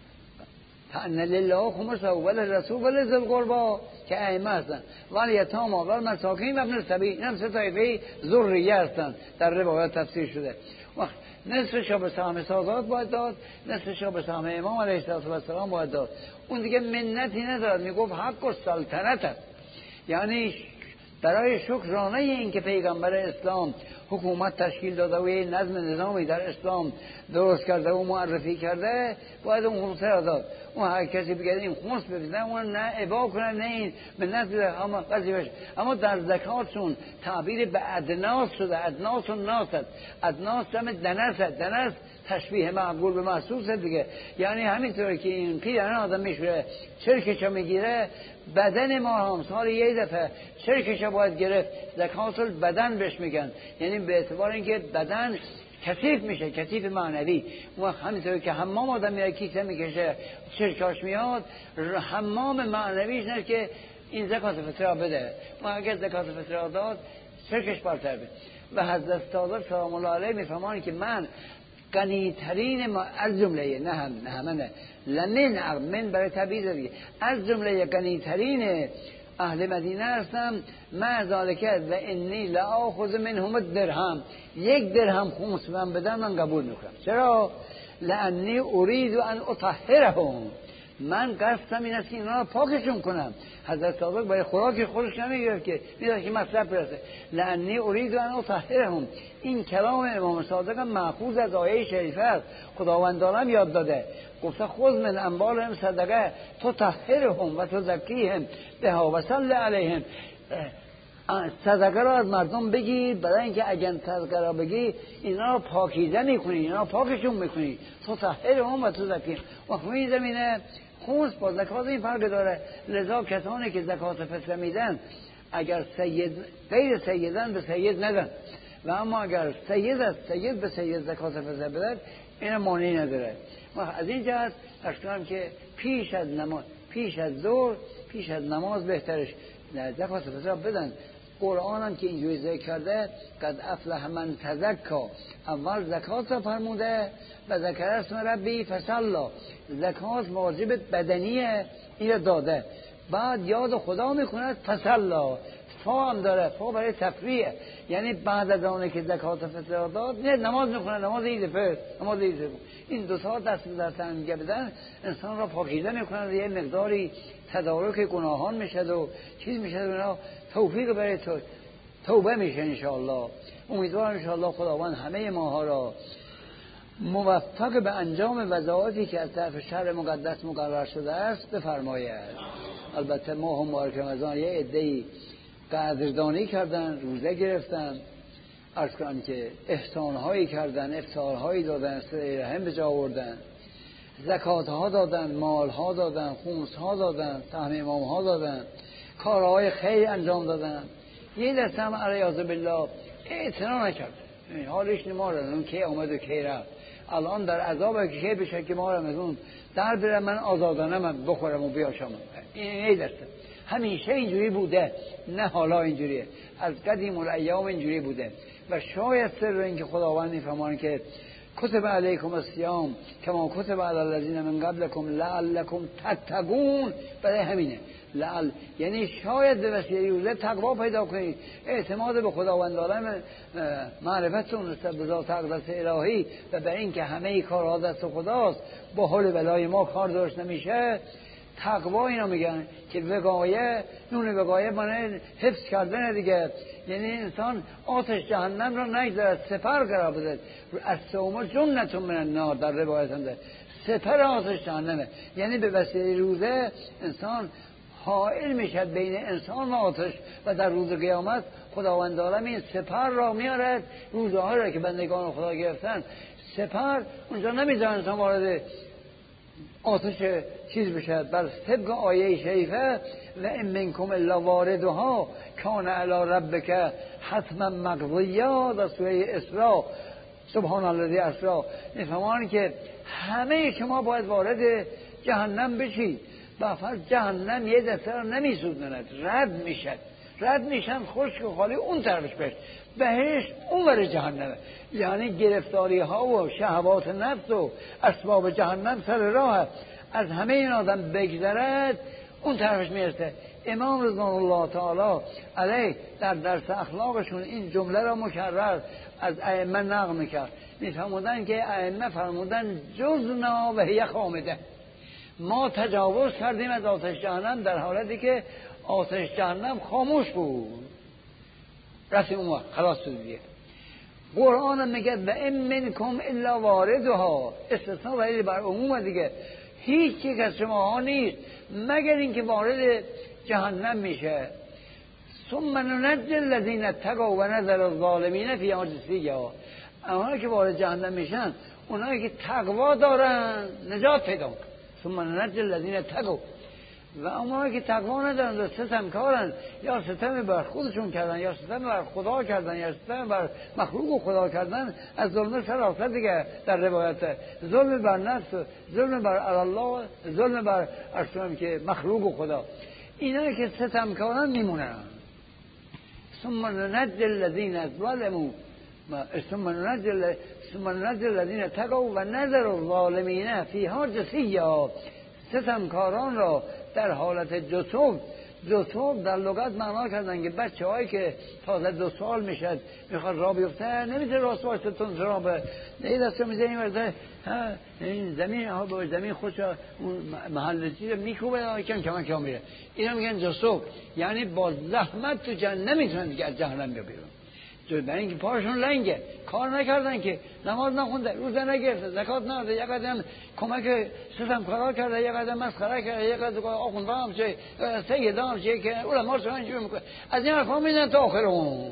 فان لله خمسه و للرسول و لذی القربی که ائمه هستن، ولی یتامی و مساکین و ابن السبیل، این هم سه طایفه ذریه هستن در روایت تفسیر شده. وقت نصفش را به سهم سادات باید داد، نصفش را به سهم امام علیه السلام باید داد. اون دیگه منتی ندارد، میگفت حق السلطنت است. یعنی برای شکرانه این که پیغمبر اسلام حکومت تشکیل داده و یه نظم نظامی در اسلام درست کرده و معرفی کرده، باید اون خمسه را داد. اون هر کسی بگه این خمس بگیرن، اون نه ابا کنن نه این منت بده، اما قضیه. اما در زکاتشون تعبیر به ادناس شده، ادناس و ناست، ادناس هم دنس، دنس تشبیه معقول به محسوس دیگه. یعنی همینطوری که این پیرن آدم میشه چرکشو میگیره، بدن ما هم سال یه دفعه چرکشو باید گرفت، زکات البدن بهش میگن، یعنی به اعتبار اینکه بدن کثیف میشه، کثیف معنوی. و همینطور که حمام آدم میره کیسه میکشه چرکاش میاد، حمام معنویش نه که این زکات فطره بده. و اگر زکات فطره داد چرکش برتر بده. و حضرت صادق سلام الله علیه میفهمان که من غنی ترین ما از جمله نه هم نه همه نه لمن من برای تبعیض دیگه، از جمله غنی ترین اهل مدینه هستم، ما ذالک و انی لاخذ منهم الدرهم، یک درهم خمس من بدن من قبول میکنم. چرا؟ لانی اريد ان اطهرهم، من قصدم این است که اینا رو پاکشون کنم. حضرت صادق برای خوراک خودش نمیگرفت که میداد که مطلب برسه، لانی اريد ان اطهرهم. این کلام امام صادق مأخوذ از آیه شریفه است. خداوند عالم یاد داده، گفته خذ من اموالهم صدقه تطهرهم و تزکیهم بها و صلی علیهم. صدقه را از مردم بگیر، برای اینکه اگر صدقه را بگی اینا رو پاکیزه میکنی، اینا رو پاکشون میکنی، تطهرهم و تزکیهم. و همین زمینه خمس با زکات این فرق داره. لذا کسانی که زکات فطره میدن، اگر سید غیر سیدن به سید ندن، و اما اگر سید است سید به سید زکات فطره بدن، این مانعی نداره. ما از این جهت اشترام که پیش از نماز، پیش از ظهر، پیش از نماز بهترش زکات فطره بدن. قرآن هم که اینجوری ذکر کرده، قد افلح من تزکا، اول زکات را فرموده و ذکر اسم ربی فصلی، زکات واجب بدنیه این داده، بعد یاد خدا میکند فصلی، فا هم داره، فا برای تفریح، یعنی بعد از آنه که زکات فطره داد نه نماز میکنه، نماز عید فطر، نماز عید فطر. این دو تا دست در تن میگه بدن انسان را پاکیزه میکنه، یه مقداری تدارک گناهان میشه و چیز میشه و توفیق برای تو توبه میشه ان شاء الله. امیدوارم ان شاء الله خداوند همه ماها را موفق به انجام وظایفی که از طرف شرع مقدس مقرر شده است بفرماید. البته ماه مبارک رمضان یه عده‌ای قدردانی کردن، روزه گرفتن، عرض کنم که احسانهایی کردن، افطارهایی دادن، صله رحم به جا آوردن، زکاتها دادن، مالها دادن، خمسها دادن، سهم امامها دادن، کارهای خیر انجام دادن. یه دسته هم علیاذ بالله اعتنا نکرد، حالش نماره اون که آمد و که رفت. الان در عذاب که بشه که ما رمضان در برم من آزادانه من بخورم و بیاشم. این نیست، همیشه اینجوری بوده، نه حالا اینجوریه، از قدیم الایام اینجوری بوده. و شاید سر این که خداوند میفهمونه که کتب علیکم الصیام کما کتب علی الذین من قبلکم لعلکم تتقون، برای همینه لعل، یعنی شاید به وسیله روزه تقوا پیدا کنید، اعتماد به خداوند عالم، معرفتون نسبت به ذات اقدس الهی و به این که همه کارها دست خداست، با حال بلای ما کار درست نمیشه. تقوا اینا میگن که وقایه، نون وقایه معنی حفظ کردن دیگه، یعنی انسان آتش جهنم را نگذارد، سپر قرار بده. از صوم جنة من النار در روایت هم ده، سپر آتش جهنمه، یعنی به وسیله روزه انسان حائل میشد بین انسان و آتش و در روز قیامت خداوند عالم این سپر را میارد، روزه ها را که بندگان خدا گرفتن سپر اونجا نمیذارن انسان وارد آتش چیز بشد. بل طبق آیه شریفه و ان منکم الا واردها کان علی ربک حتما مقضیا در سوره اسراء، سبحان الذی اسری، میفهمان که همه شما باید وارد جهنم بشید و فقط جهنم یه دسته را نمیسوزند، رد میشد، رد میشن خشک و خالی اون طرفش بشت، بهش اون ور جهنمه، یعنی گرفتاری ها و شهوات نفس و اسباب جهنم سر راه، از همه این آدم بگذرد اون طرفش میرسه. امام رضوان الله تعالی علیه در درس اخلاقشون این جمله را مکرر از ائمه نقل میکرد، میفرمودن که ائمه فرمودن جزنا و هی خامده، ما تجاوز کردیم از آتش جهنم در حالتی که آتش جهنم خاموش بود، رفتیم اون وقت خلاص شد دیگه. قرآن میگه و ان منکم الا واردها، استثناء ولی بر عموم دیگه، هیچ یک از شما ها نیست مگر اینکه وارد جهنم میشه. ثم ننجی الذین اتقوا و نذر الظالمین فیها جثیا، اونایی که وارد جهنم میشن اونایی که تقوا دارن نجات پیدا میکنن. ثم ننجی الذین اتقوا، و اونایی که تقوا ندارن و ستمکارن، یا ستم بر خودشون کردن یا ستم بر خدا کردن یا ستم بر مخلوق خدا کردن، از ظلم سراسر دیگه در روایت، ظلم بر نفس، ظلم بر الله، ظلم بر ارسلم که مخلوق خدا، اینایی که ستمکارن میمونن. ثم ننجی الذین ظلموا ثم ننجی ثم ننجی الذین اتقوا و نذر الظالمین فیها جثیا، ستمکاران را در حالت جثو، جثو در لغت معنا کردن که بچه هایی که تازه دو سال میشد میخواد راه بیفته نمیتونه راست واسه تون راه به نه دستو میزنیم ورده این زمین ها به زمین خودش اون محل چیز میکوبه کم کم کم میره، اینا میگن جثو، یعنی با زحمت تو جهنم نمیتونن دیگه از جهنم بیرون، برای اینکه پاشون لنگه، کار نکردن که، نماز نخونده، روزه نگرفته، زکات نداده، یک قدم کمک ستم کارا کرده، یک قدم مسخره کرده، یک قدم آخونده هم چه سیده هم چه که علما رو اینجوری میکنه، از این حرفا میدن تا آخر اون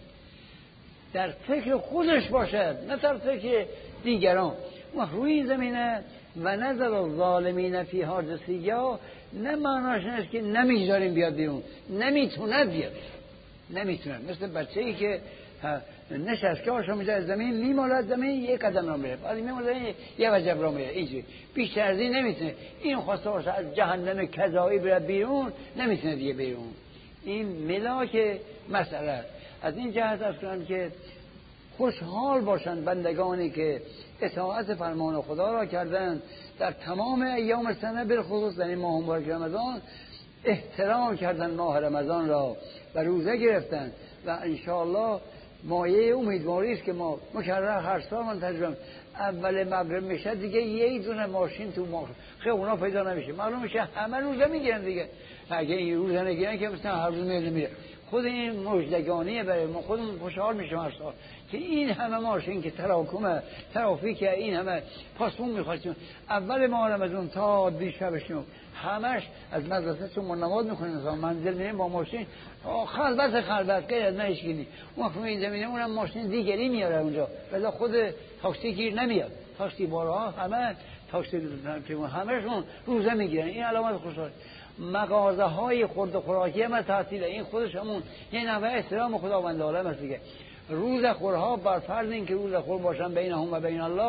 در فکر خودش باشد نه در فکر دیگران. ما روی این زمینه و نظر الظالمین فیها جثیا نه معناش نیست که نمیذاریم بیاد بیرون، نمیتونه بیاد، نمیتونن، مثل بچه‌ای که نشست که آشو میذاره زمین میمالد زمین یک قدم را میره، بعد میمالد یه وجب را میره، اینجوری بیشتر از این نمیتونه. این خواسته باشه از جهنم کذایی بره بیرون نمیتونه دیگه بیرون. این ملاک مسئله. از این جهت است کنم که خوشحال باشند بندگانی که اطاعت فرمان خدا را کردند در تمام ایام سنه، بالخصوص در این ماه مبارک رمضان احترام کردن ماه رمضان را و روزه گرفتن و انشاءالله مایه امیدواری است که ما مکرر هر سال من تجربه اول مغرب میشه دیگه یه دونه ماشین تو ما خیابونا پیدا نمیشه، معلوم میشه همه روزه میگیرن دیگه، اگه این روزه نگیرن که مثلا هر روز میاد میره. خود این مژدگانیه برای ما، خودمون خوشحال میشیم هر سال که این همه ماشین که تراکم ترافیک، این همه پاسپون میخواستیم اول ماه رمضان تا دیشبشون همش از مدرسه چون ما نماز میخونیم مثلا منزل میریم با ماشین خلوت خلوت غیر از نشگینی اون وقت این زمینه اونم ماشین دیگری میاره اونجا، ولی خود تاکسی گیر نمیاد، تاکسی بارها همه تاکسی همهشون روزه میگیرن. این علامت خوشحال. مغازه های خورد و خوراکی هم تعطیله، این خودش همون یه نوع احترام خداوند عالم است دیگه. روز خورها بر فرض این که روز خور باشن بین هم و بین الله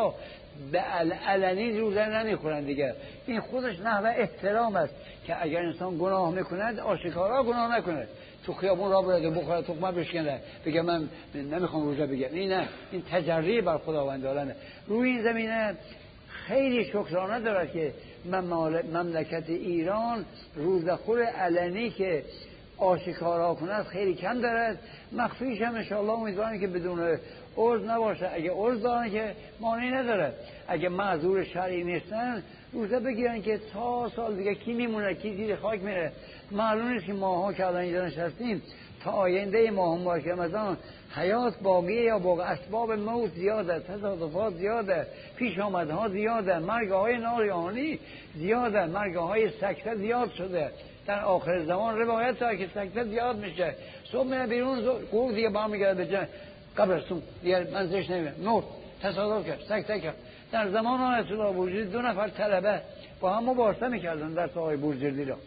به علنی روزه نمیخورن دیگه. این خودش نحوه احترام است که اگر انسان گناه میکند آشکارا گناه نکنه، تو خیابون را برده بخوره تخمه بشکنه بگه من نمیخوام روزه بگم. این نه، این تجری بر خداوند عالمه. روی این زمینه خیلی شکرانه دارد که مملکت ایران روزخور علنی که آشکارا کند خیلی کم دارد. مخفیش هم انشاءالله امیدوارم که بدون عرض نباشه. اگه عرض دارن که مانعی نداره، اگه معذور شرعی نیستن روزه بگیرن که تا سال دیگه کی میمونه کی زیر خاک میره. معلوم نیست که ماها که الان اینجا نشستیم تا آینده ماه مبارک رمضان حیات باقیه یا باقی، اسباب موت زیاده، تصادفات زیاده، پیش آمدها زیاده، مرگهای ناگهانی زیاده، مرگهای سکته زیاد شده. در آخر زمان روایت داره که سکته زیاد میشه. صبح میره بیرون گور دیگه با میگرده به جن قبرستون دیگه منزلش نمیره، مرد، تصادف کرد، سکته کرد. در زمان آیت الله بورجردی دو نفر طلبه با هم مباحثه میکردن در آقای بورجردی را.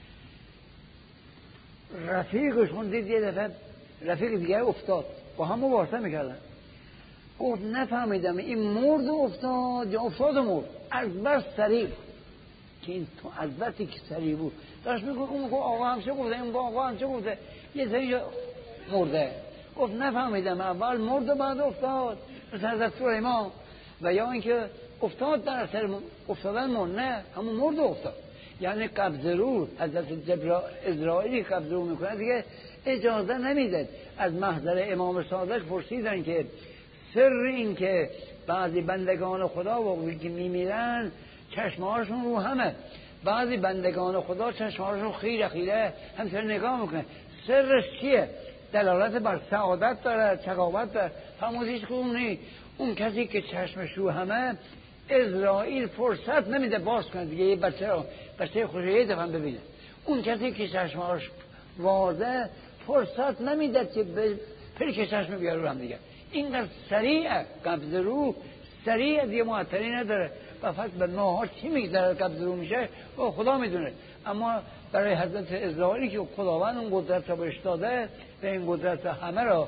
رفیقشون دید یه دفعه رفیق دیگه افتاد، با هم مباحثه میکردن. گفت نفهمیدم این مرد افتاد یا افتاد و مرد. از بس سریع که این تو از بسی که سریع بود داشت میگفت اون گفت آقا همشه گفته، این گفت آقا همشه گفته، یه سریع مرده. گفت نفهمیدم اول مرد و بعد افتاد مثل حضرت سلیمان، و یا اینکه افتاد در اثر افتادن مرد، نه همون مرد و افتاد. یعنی قبض روح حضرت اسرائیلی قبض روح میکنه دیگه اجازه نمیده. از محضر امام صادق پرسیدن که سر این که بعضی بندگان خدا وقتی که میمیرن چشمهاشون رو همه، بعضی بندگان خدا چشمهاشون خیره خیره همچنین نگاه میکنه، سرش چیه؟ دلالت بر سعادت داره، شقاوت داره؟ فرمودید که اون نیست. اون کسی که چشمش رو همه اسرائیل فرصت نمیده باز کنه دیگه یه بچه رو بچه خوشه یه دفعه ببینه. اون کسی که چشمهاش واضح فرصت نمیده که پرک چشم بیاره رو هم دیگه. اینقدر سریعه قبض روح، سریع دیگه معطلی نداره. و فقط به ماها چی میگذره قبض روح میشه و خدا میدونه. اما برای حضرت اسرائیلی که خداوند اون قدرت رو بهش داده و این قدرت همه را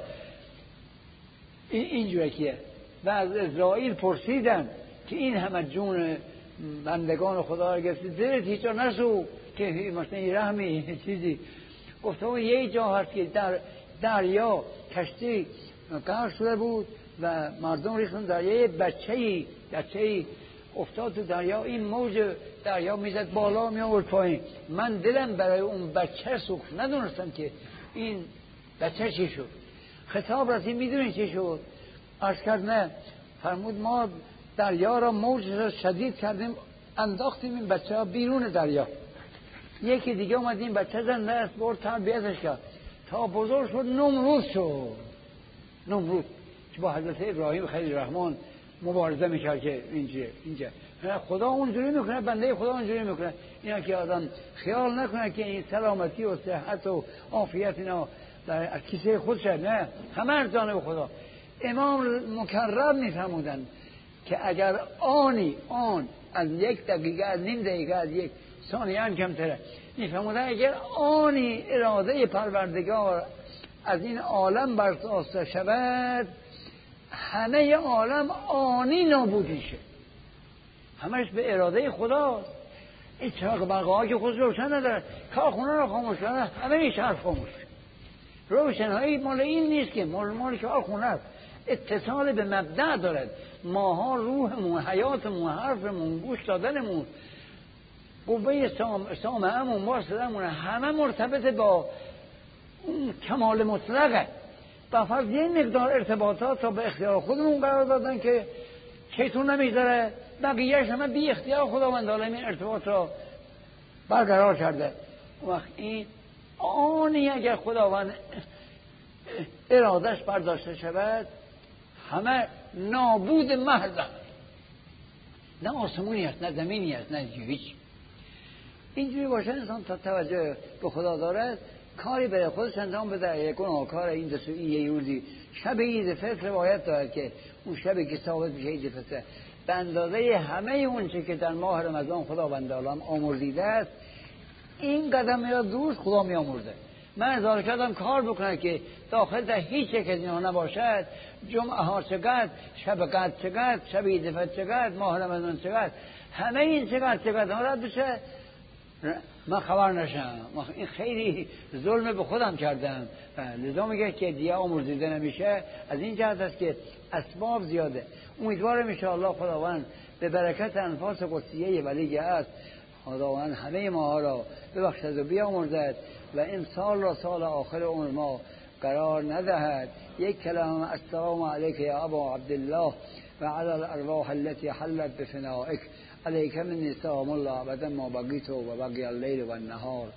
اینجوره که و از اسرائیل پرسیدن که این همه جون بندگان خدا را گرفتی دلت هیچ جا نسو که مثلا یه رحمی چیزی. گفته اون یه جا هست که در دریا کشتی غرق شده بود و مردم ریختن دریا، یه بچه‌ای بچه‌ای افتاد تو دریا، این موج دریا میزد بالا می آورد پایین. من دلم برای اون بچه سوخت، ندونستم که این بچه چی شد. خطاب رسید میدونین چی شد؟ عرض کرد نه. فرمود ما دریا را موج را شدید کردیم انداختیم این بچه ها بیرون دریا. یکی دیگه اومد این بچه زنده است برد تربیتش کرد تا بزرگ شد نمرود شد. نمرود که با حضرت ابراهیم خلیل الرحمن مبارزه میکرد که اینجا اینجا خدا اونجوری میکنه، بنده خدا اونجوری میکنه. اینا که آدم خیال نکنه که این سلامتی و صحت و عافیت اینا در کیسه خودشه، نه، همه از جانب خدا. امام مکرم میفرمودن که اگر آنی آن از یک دقیقه از نیم دقیقه از یک ثانیه هم کمتره، میفرمودن اگر آنی اراده پروردگار از این عالم برخاسته شود همه عالم آنی نابود میشه. همش به اراده خداست. این چراغ برق‌ها که خود روشن نداره، کارخونه رو خاموش کنه همه میشه حرف خاموش. روشنایی مال این نیست که مال مال کارخونه است. اتصال به مبدأ دارد. ماها روحمون، حیاتمون، حرفمون، گوش دادنمون، قوه سامعمون، واسطمون همه مرتبط با اون کمال مطلقه. با فرض یه مقدار ارتباطات رو به اختیار خودمون قرار دادن که شیطون نمیذاره، بقیه‌اش همه بی اختیار خداوند عالمین ارتباط رو برقرار کرده. وقت این آنی اگر خداوند ارادش برداشته شود همه نابود محض، نه آسمونی هست نه زمینی هست نه هیچ. اینجوری باشه انسان تا توجه به خدا دارد کاری برای خودش انجام بده. یک گناهکار این دسویی یه روزی شب عید فطر روایت دارد که اون شبی که ثابت میشه عید فطر به اندازه همه اون چه که در ماه رمضان خداوند عالم آمرزیده است این قدم میاد دوش خدا میامرزه. من اظهار کردم کار بکنه که داخل در هیچ یک از اینها نباشد. جمعه ها چقدر، شب قدر چقدر، شب عید فطر چقدر، ماه رمضان چقدر، همه این چقدر چقدر ها رد بشه من خبر نشم. این خیلی ظلم به خودم کردم. لذا میگه که دیگه آمرزیده نمیشه. از این جهت است که اسباب زیاده. امیدوارم ان شاءالله خداوند به برکت انفاس قدسیه ولی است خداوند همه ما را ببخشد و بیامرزد و این سال را سال آخر عمر ما قرار ندهد. یک کلام السلام علیک یا ابا عبدالله و علی الارواح التي حلت بفنائک علیک منی سلام الله ابدا ما بقیت و بقی اللیل و النهار.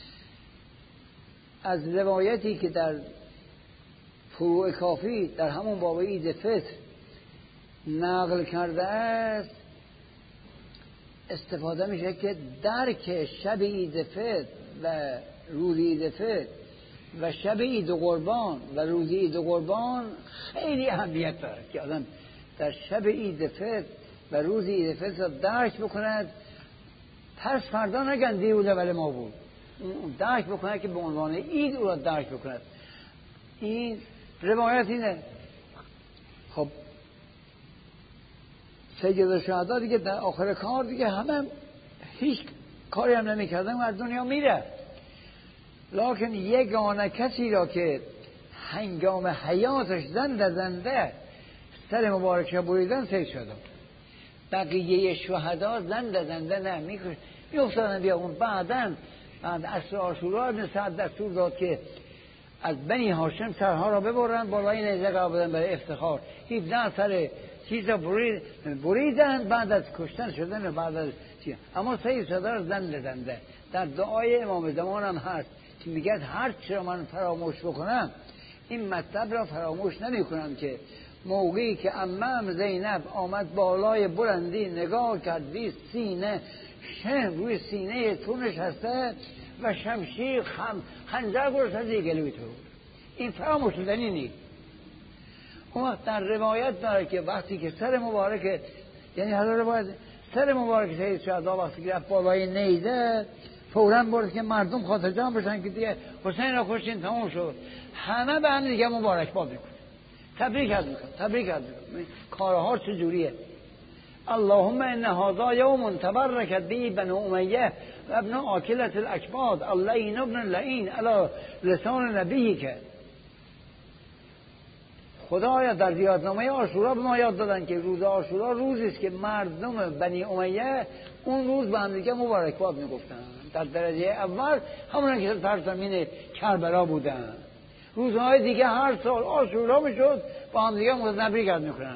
از روایتی که در فروع کافی در همون باب عید فطر نقل کرده است استفاده میشه که درک شب عید فطر و روز عید فطر و شب عید قربان و روز عید قربان خیلی اهمیت داره که آدم در شب عید فطر و روز عید فطر درک بکند. پس فردا نگن دیروز اول ما بود، درک بکند که به عنوان عید او را درک بکند. این روایت اینه. خب سید الشهدا دیگه در آخر کار دیگه همه هیچ کاری هم نمی کردن و از دنیا میره. لکن یگانه کسی را که هنگام حیاتش زنده زنده سر مبارکش بریدن سید شدم. بقیه شهدا زنده زنده نه میکش میافتادن بیامون. بعدن بعد عصر عاشورا ابن سعد دستور داد که از بنی هاشم سرها را ببرن بالای نیزه قرار بدن برای افتخار. هفده سر چیزا برید بریدن بعد از کشتن شدن بعد از چیز. اما سید شهدا را زنده زنده در دعای امام زمان هم هست که میگه هر چی را من فراموش بکنم این مطلب را فراموش نمی کنم که موقعی که عمم زینب آمد بالای بلندی نگاه کرد دید سینه شم روی سینه تو نشسته و شمشیر خم خنجر گرفته زیر گلوی تو. این فراموش شدنی نیست. اون در روایت داره که وقتی که سر مبارک یعنی حالا روایت سر مبارک سید شهدا وقتی که رفت بالای نیزه فوراً برد که مردم خاطر جمع بشن که دیگه حسین را کشتین تموم شد. همه به هم دیگه مبارک باد میکنه، تبریک از میکنه، تبریک از میکنه. کارها چجوریه؟ اللهم ان هذا یوم تبرکت به بنو امیه و ابن آکلة الاکباد اللعین ابن اللعین علی لسان نبیی که خدایا در زیادنامه عاشورا به ما یاد دادن که روز عاشورا روزی است که مردم بنی امیه اون روز به هم دیگه مبارکباد میگفتن. در درجه اول همون که در زمین کربلا بودن. روزهای دیگه هر سال عاشورا میشد با هم دیگه تبریک میکنن.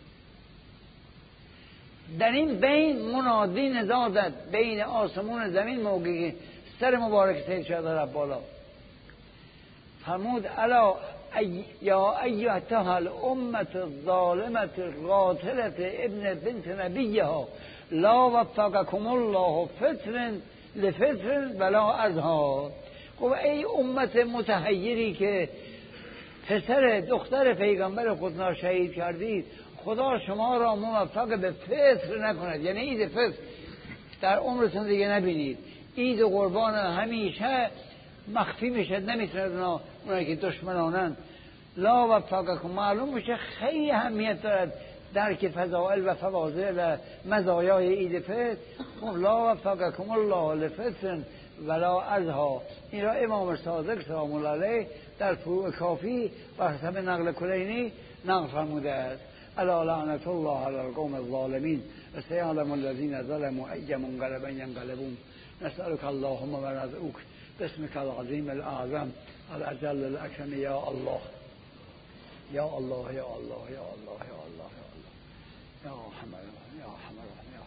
در این بین منادی ندا زد بین آسمون زمین موقعی سر مبارک سید شهدا رفت بالا فرمود الا ای یا ایتها الامه الظالمه القاتله ابن بنت نبیها لا وفقکم الله فطر لفطر ولا ازها. خب ای امت متحیری که پسر دختر پیغمبر خود شهید کردید خدا شما را موفق به فطر نکند. یعنی عید فطر در عمرتون دیگه نبینید. عید و قربان همیشه مخفی میشه، نمیتونه اونا اونایی که دشمنانن. لا وفقکم معلوم میشه خیلی اهمیت دارد درک فضائل و فواضل و مزایای عید فطر. لا وفقکم الله لفطر ولا ازها. این را امام صادق سلام الله علیه در فروع کافی و حسب نقل کلینی نقل فرموده است. الا لعنت الله علی القوم الظالمین و سیعلم الذین ظلموا ای منقلب ینقلبون. نسألك اللهم و نرجوک باسمك العظیم الاعظم الاجل الاکرم یا الله یا الله یا الله یا الله یا الله یا الله یا حمد یا حمد یا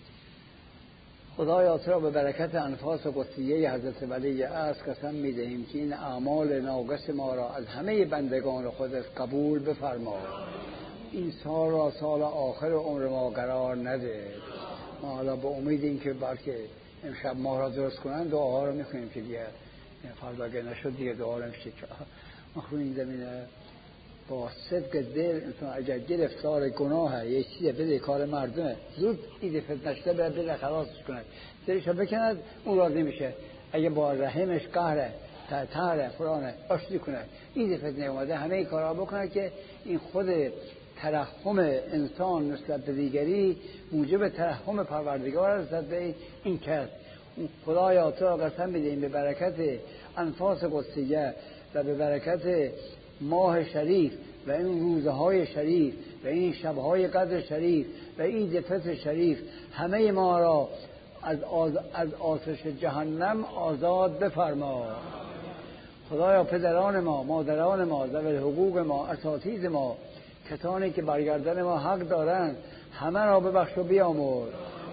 خدایا تو را به برکت انفاس قدسیه حضرت ولی است قسم می‌دهیم که این اعمال ناقص ما را از همه بندگان خودت قبول بفرما. این سال را سال آخر عمر ما قرار نده. ما حالا با امید این که بلکه امشب ما را درست کنن دعاها رو می‌خونیم که دیگه فردا اگه نشد دیگه دعا رو میشه. ما خونیم زمینه با صدق دل انسان اگر گرفتار گناه یه چیزی بده کار مردمه زود عید فطر نشده بره بده خلاصش کنه دلش رو بکند اون راضی میشه. اگه با رحمش قهره تره فلانه آشتی کنه. این فتنه اومده همه کارا بکنه که این خود ترحم انسان نسبت به دیگری موجب ترحم پروردگار نسبت به این کس. خدایا تو را قسم می‌دهیم به برکت انفاس قدسیه و به برکت ماه شریف و این روزهای شریف و این شبهای قدر شریف و عید فطر شریف همه ما را از, آز... از آتش جهنم آزاد بفرما. خدایا پدران ما، مادران ما، ذوی حقوق ما، اساتید ما، کسانی که برگردن ما حق دارند همه را ببخش و بیامرز.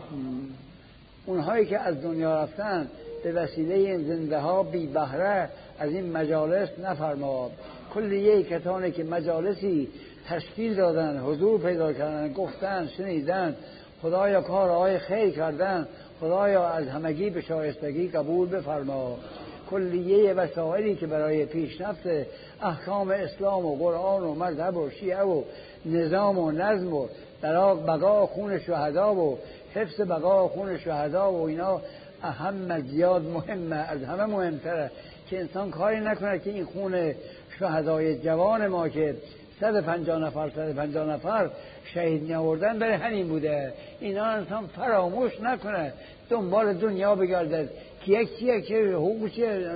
اونهایی که از دنیا رفتن به وسیله این زنده ها بی بهره از این مجالس نفرما. کلیه کسانی که مجالسی تشکیل دادن، حضور پیدا کردن، گفتن، شنیدن، خدایا کارهای خیر کردن، خدایا از همگی به شایستگی قبول بفرما. کلیه وسایلی که برای پیشرفت احکام اسلام و قرآن و مذهب و شیعه و نظام و نظم و برای بقا خون شهدا و حفظ بقا خون شهدا و اینا اهم زیاد مهمه، از همه مهمتره که انسان کاری نکنه که این خون شهدای جوان ما که صد و پنجاه نفر صد و پنجاه نفر شهید نیاوردن برای همین بوده، اینا انسان فراموش نکنه، دنبال دنیا بگردد که یک چیه که حقوق چیه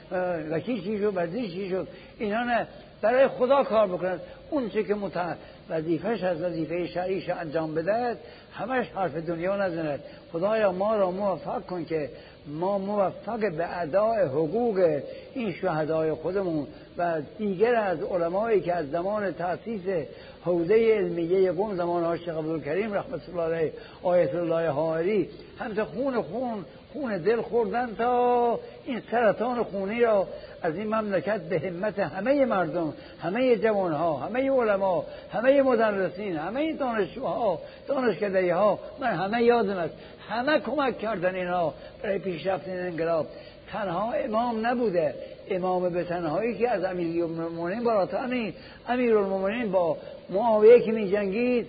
وکیل چی شد وزیر چی شد، اینا نه، برای خدا کار بکنند. اون چه که مت وظیفه‌اش از وظیفه شرعیش انجام بده همش حرف دنیا نزند. خدایا ما را موفق کن که ما موفق به ادای حقوق این شهدای خودمون و دیگر از علمایی که از زمان تأسیس حوزه علمیه قم زمان ها شیخ عبدالکریم رحمت الله علیه، آیت الله حائری، همچه خون خون خون دل خوردن تا این سرطان خونی را از این مملکت به همت همه مردم، همه جوانها، همه علما، همه مدرسین، همه دانشجوها، دانشکده‌ها، من همه یادم است، همه کمک کردن اینا برای پیشرفت این انقلاب. تنها امام نبوده، امام به تنهایی که از امیرالمومنین بالاتر نیست. امیرالمومنین با معاویه که می جنگید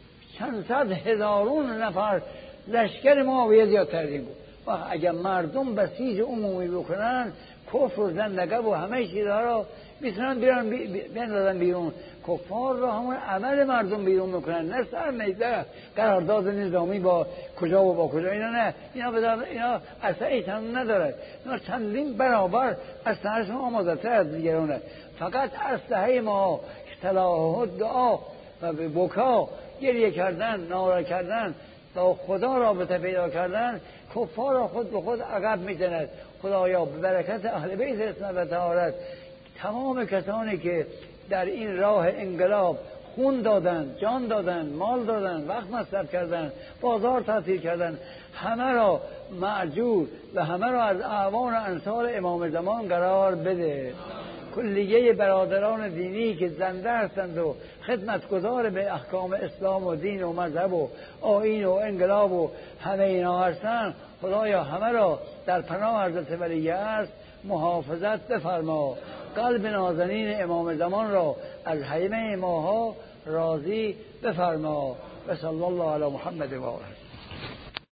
چند صد هزارون نفر لشکر معاویه زیادتر بود. و اگر مردم بسیج عمومی بکنن کفر و زندگه و همه چیزها را میتونن بیرون بندازن بیرون. کفار را همون عمل مردم بیرون میکنن، نه سر میده قرارداد نظامی با کجا و با کجا، اینا نه، اینا بدار اینا اصلا ایتان نداره، اینا چندین برابر از سرشون آماده تر از دیگرانه. فقط اسلحه ما صلاح دعا و به بکا گریه کردن، ناله کردن، با خدا رابطه پیدا کردن، کفار را خود به خود عقب میزند. خدایا به برکت اهل بیت اسم و طهارت تمام کسانی که در این راه انقلاب خون دادن، جان دادن، مال دادن، وقت مصرف کردن، بازار تعطیل کردن، همه را مأجور و همه را از اعوان و انصار امام زمان قرار بده. کلیه برادران دینی که زنده هستند و خدمتگزار به احکام اسلام و دین و مذهب و آیین و انقلاب و همه اینا هستند، خدایا همه را در پناه حضرت ولی است محافظت بفرما. قلب نازنین امام زمان را از همه ماها راضی بفرما. و صلی الله علی محمد و آله.